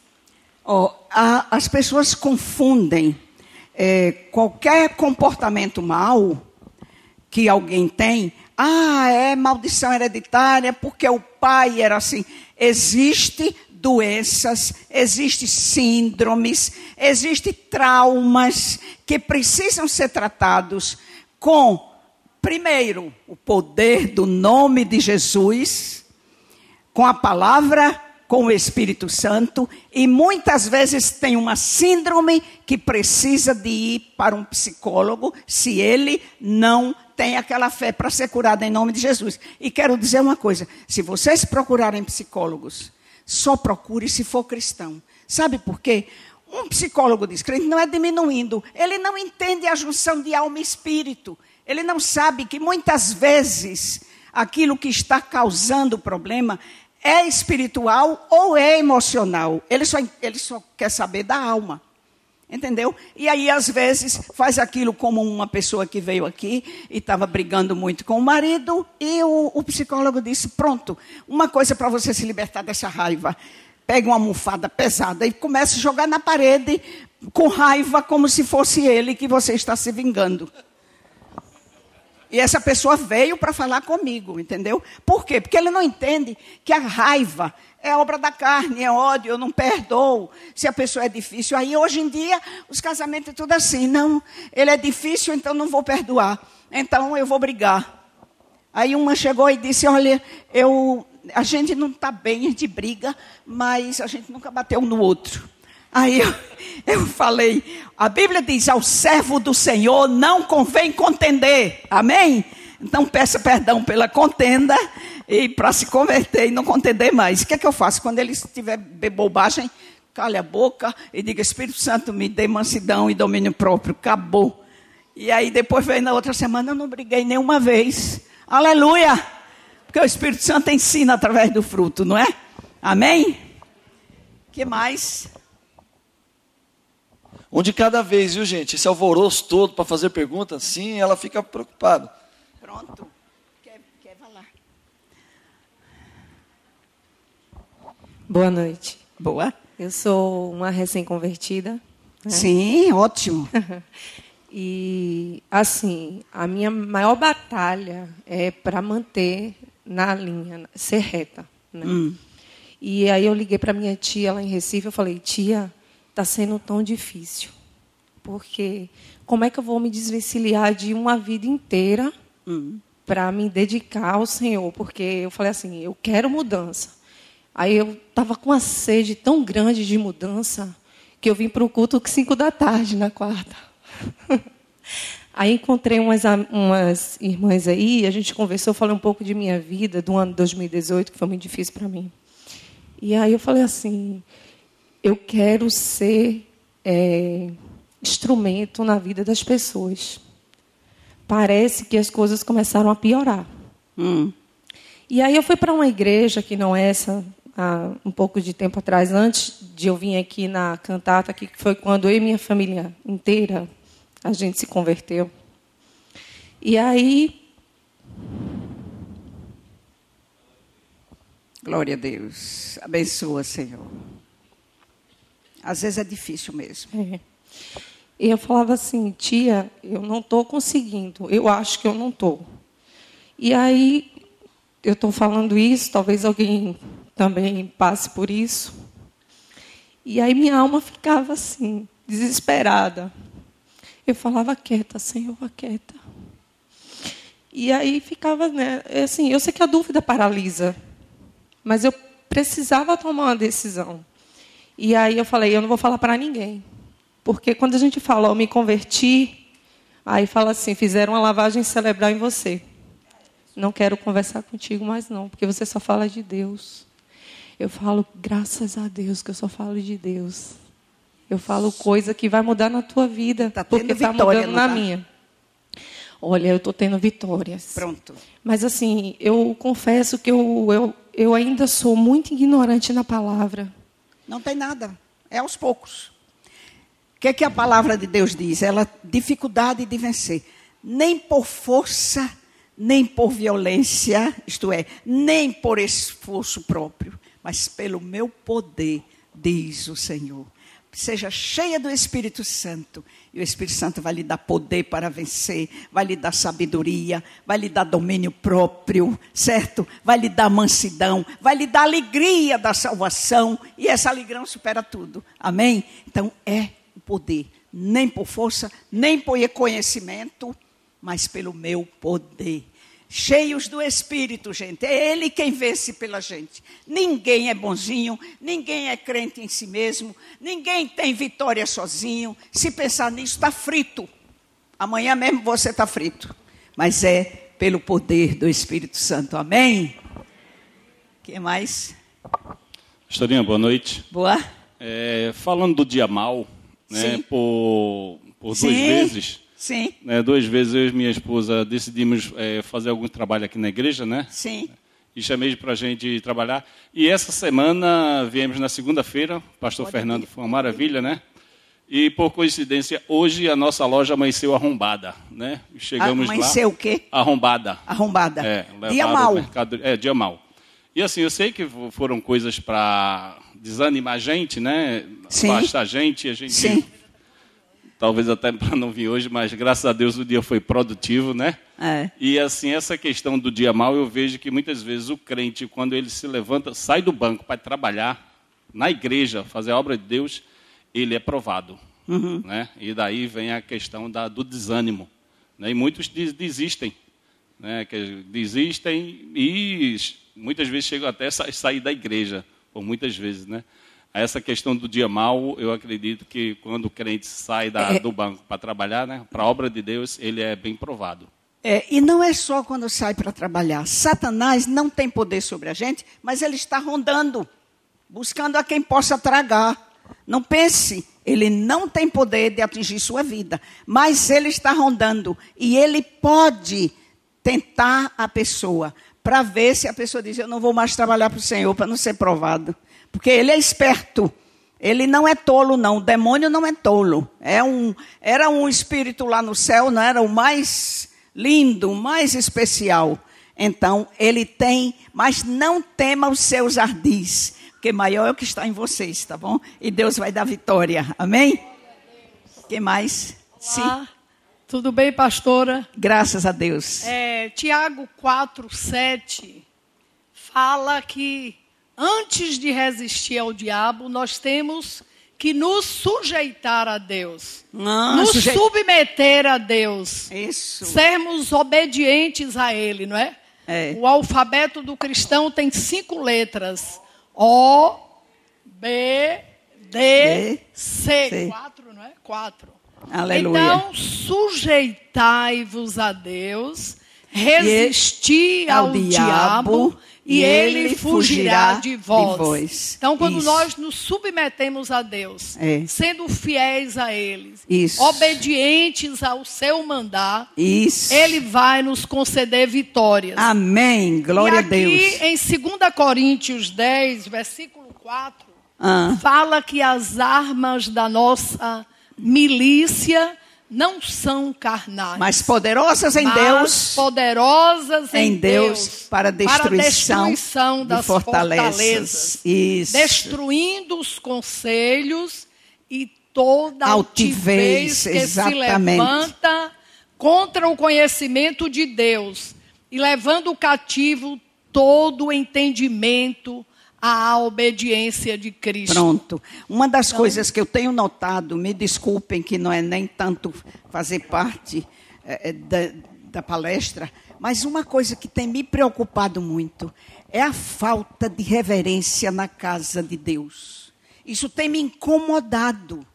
S1: As pessoas confundem qualquer comportamento mau que alguém tem. É maldição hereditária porque o pai era assim. Existem doenças, existem síndromes, existem traumas que precisam ser tratados com, primeiro, o poder do nome de Jesus, com a palavra, com o Espírito Santo, e muitas vezes tem uma síndrome que precisa de ir para um psicólogo, se ele não tem aquela fé para ser curado em nome de Jesus. E quero dizer uma coisa, se vocês procurarem psicólogos, só procure se for cristão. Sabe por quê? Um psicólogo descrente não é diminuindo, ele não entende a junção de alma e espírito. Ele não sabe que muitas vezes aquilo que está causando o problema é espiritual ou é emocional. Ele só quer saber da alma. Entendeu? E aí, às vezes, faz aquilo como uma pessoa que veio aqui e estava brigando muito com o marido e o psicólogo disse, pronto, uma coisa para você se libertar dessa raiva. Pega uma almofada pesada e começa a jogar na parede com raiva como se fosse ele que você está se vingando. E essa pessoa veio para falar comigo, entendeu? Por quê? Porque ele não entende que a raiva é obra da carne, é ódio, eu não perdoo. Se a pessoa é difícil, aí hoje em dia os casamentos é tudo assim. Não, ele é difícil, então não vou perdoar. Então eu vou brigar. Aí uma chegou e disse, olha, a gente não está bem, a gente briga, mas a gente nunca bateu um no outro. Aí eu falei, a Bíblia diz, ao servo do Senhor não convém contender. Amém? Então peça perdão pela contenda E para se converter e não contender mais. O que é que eu faço? Quando ele estiver bobagem, calha a boca e diga, Espírito Santo, me dê mansidão e domínio próprio. Acabou. E aí depois vem na outra semana, eu não briguei nenhuma vez. Aleluia! Porque o Espírito Santo ensina através do fruto, não é? Amém? O que mais?
S4: Um de cada vez, viu, gente? Esse alvoroço todo para fazer pergunta, sim, ela fica preocupada.
S1: Pronto. Quer falar?
S8: Boa noite.
S1: Boa.
S8: Eu sou uma recém-convertida. Né?
S1: Sim, ótimo.
S8: E, assim, a minha maior batalha é para manter na linha, ser reta. Né? E aí eu liguei para minha tia lá em Recife, eu falei, tia, está sendo tão difícil, porque como é que eu vou me desvencilhar de uma vida inteira para me dedicar ao Senhor? Porque eu falei assim, eu quero mudança. Aí eu estava com uma sede tão grande de mudança que eu vim para o culto 5 da tarde, na quarta. Aí encontrei umas irmãs aí, a gente conversou, falei um pouco de minha vida, do ano 2018, que foi muito difícil para mim. E aí eu falei assim, eu quero ser instrumento na vida das pessoas. Parece que as coisas começaram a piorar. E aí eu fui para uma igreja, que não é essa, há um pouco de tempo atrás, antes de eu vir aqui na cantata, que foi quando eu e minha família inteira, a gente se converteu. E aí...
S1: Glória a Deus. Abençoa, Senhor. Às vezes é difícil mesmo.
S8: E eu falava assim, tia, eu não estou conseguindo. Eu acho que eu não estou. E aí, eu estou falando isso, talvez alguém também passe por isso. E aí minha alma ficava assim, desesperada. Eu falava, quieta, Senhor, quieta. E aí ficava, né, assim, eu sei que a dúvida paralisa, mas eu precisava tomar uma decisão. E aí eu falei, eu não vou falar para ninguém. Porque quando a gente fala, eu me converti, aí fala assim, fizeram uma lavagem cerebral em você. Não quero conversar contigo mais não, porque você só fala de Deus. Eu falo, graças a Deus, que eu só falo de Deus. Eu falo coisa que vai mudar na tua vida, porque está mudando na minha. Olha, eu estou tendo vitórias.
S1: Pronto.
S8: Mas assim, eu confesso que eu ainda sou muito ignorante na palavra.
S1: Não tem nada, é aos poucos. O que é que a palavra de Deus diz? Ela, dificuldade de vencer. Nem por força, nem por violência, isto é, nem por esforço próprio, mas pelo meu poder, diz o Senhor. Seja cheia do Espírito Santo, e o Espírito Santo vai lhe dar poder para vencer, vai lhe dar sabedoria, vai lhe dar domínio próprio, certo? Vai lhe dar mansidão, vai lhe dar alegria da salvação, e essa alegria supera tudo, amém? Então é o poder, nem por força, nem por conhecimento, mas pelo meu poder. Cheios do Espírito, gente. É Ele quem vence pela gente. Ninguém é bonzinho, ninguém é crente em si mesmo, ninguém tem vitória sozinho. Se pensar nisso, está frito. Amanhã mesmo você está frito. Mas é pelo poder do Espírito Santo. Amém? O que mais?
S9: Pastorinha, boa noite.
S1: Boa.
S9: Falando do dia mal, né, por 2 vezes...
S1: Sim.
S9: 2 vezes eu e minha esposa decidimos fazer algum trabalho aqui na igreja, né?
S1: Sim.
S9: E chamei para a gente trabalhar. E essa semana viemos na segunda-feira, pastor Fernando, foi uma maravilha, né? E por coincidência, hoje a nossa loja amanheceu arrombada, né? Chegamos
S1: amanheceu
S9: lá.
S1: O quê?
S9: Arrombada.
S1: Arrombada. Dia mal.
S9: Dia mal. E assim, eu sei que foram coisas para desanimar a gente, né?
S1: Sim.
S9: Afastar a gente.
S1: Sim.
S9: Talvez até para não vir hoje, mas graças a Deus o dia foi produtivo, né? E assim, essa questão do dia mal, eu vejo que muitas vezes o crente, quando ele se levanta, sai do banco para trabalhar na igreja, fazer a obra de Deus, ele é provado. Né? E daí vem a questão do desânimo. Né? E muitos desistem. Né? Desistem e muitas vezes chegam até a sair da igreja, por muitas vezes, né? Essa questão do dia mal, eu acredito que quando o crente sai do banco para trabalhar, né, para a obra de Deus, ele é bem provado.
S1: E não é só quando sai para trabalhar. Satanás não tem poder sobre a gente, mas ele está rondando, buscando a quem possa tragar. Não pense, ele não tem poder de atingir sua vida, mas ele está rondando. E ele pode tentar a pessoa, para ver se a pessoa diz, eu não vou mais trabalhar para o Senhor, para não ser provado. Porque ele é esperto. Ele não é tolo, não. O demônio não é tolo. Era um espírito lá no céu, não era o mais lindo, o mais especial. Então, ele tem, mas não tema os seus ardis, porque maior é o que está em vocês, tá bom? E Deus vai dar vitória. Amém? O que mais? Sim.
S10: Tudo bem, pastora?
S1: Graças a Deus.
S10: Tiago 4:7 fala que antes de resistir ao diabo, nós temos que nos sujeitar a Deus. Submeter a Deus.
S1: Isso.
S10: Sermos obedientes a Ele, não é? O alfabeto do cristão tem 5 letras. O, B, D, C. 4, não é? 4.
S1: Aleluia.
S10: Então, sujeitai-vos a Deus, resisti ao diabo, e ele fugirá de vós. Então, quando nós nos submetemos a Deus, sendo fiéis a Ele, obedientes ao seu mandar, Ele vai nos conceder vitórias.
S1: Amém. Glória a Deus.
S10: E aqui em 2 Coríntios 10, versículo 4, fala que as armas da nossa milícia não são carnais,
S1: mas poderosas em Deus, para destruição das fortalezas.
S10: Destruindo os conselhos e toda altivez que se levanta contra o conhecimento de Deus, e levando cativo todo o entendimento à obediência de Cristo.
S1: Pronto. Uma das coisas que eu tenho notado, me desculpem que não é nem tanto fazer parte da palestra, mas uma coisa que tem me preocupado muito é a falta de reverência na casa de Deus. Isso tem me incomodado.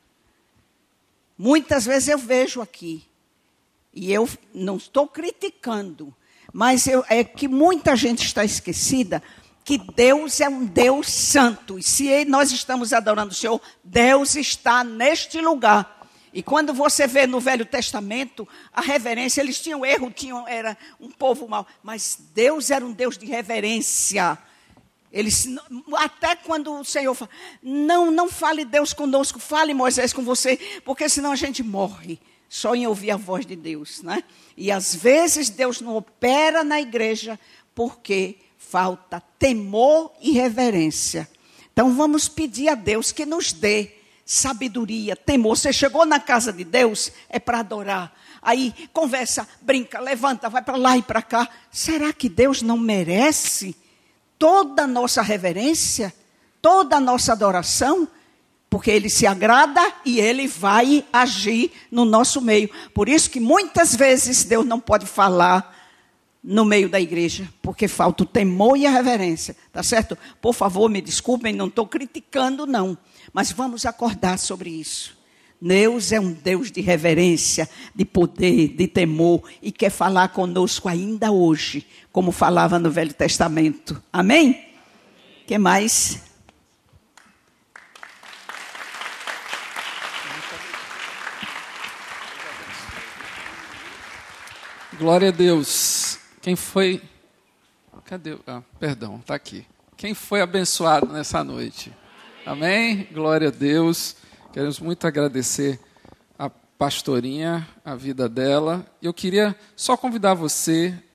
S1: Muitas vezes eu vejo aqui, e eu não estou criticando, mas é que muita gente está esquecida que Deus é um Deus santo. E se nós estamos adorando o Senhor, Deus está neste lugar. E quando você vê no Velho Testamento, a reverência, eles tinham erro, era um povo mau. Mas Deus era um Deus de reverência. Até quando o Senhor fala, não fale Deus conosco, fale Moisés com você, porque senão a gente morre só em ouvir a voz de Deus, né? E às vezes Deus não opera na igreja porque falta temor e reverência. Então vamos pedir a Deus que nos dê sabedoria, temor. Você chegou na casa de Deus, é para adorar. Aí conversa, brinca, levanta, vai para lá e para cá. Será que Deus não merece toda a nossa reverência, toda a nossa adoração? Porque Ele se agrada e Ele vai agir no nosso meio. Por isso que muitas vezes Deus não pode falar no meio da igreja, porque falta o temor e a reverência, tá certo? Por favor, me desculpem, não estou criticando não, mas vamos acordar sobre isso. Deus é um Deus de reverência, de poder, de temor, e quer falar conosco ainda hoje, como falava no Velho Testamento. Amém? O que mais?
S6: Glória a Deus. Quem foi... Cadê? Perdão, está aqui. Quem foi abençoado nessa noite? Amém? Glória a Deus. Queremos muito agradecer a pastorinha, a vida dela. Eu queria só convidar você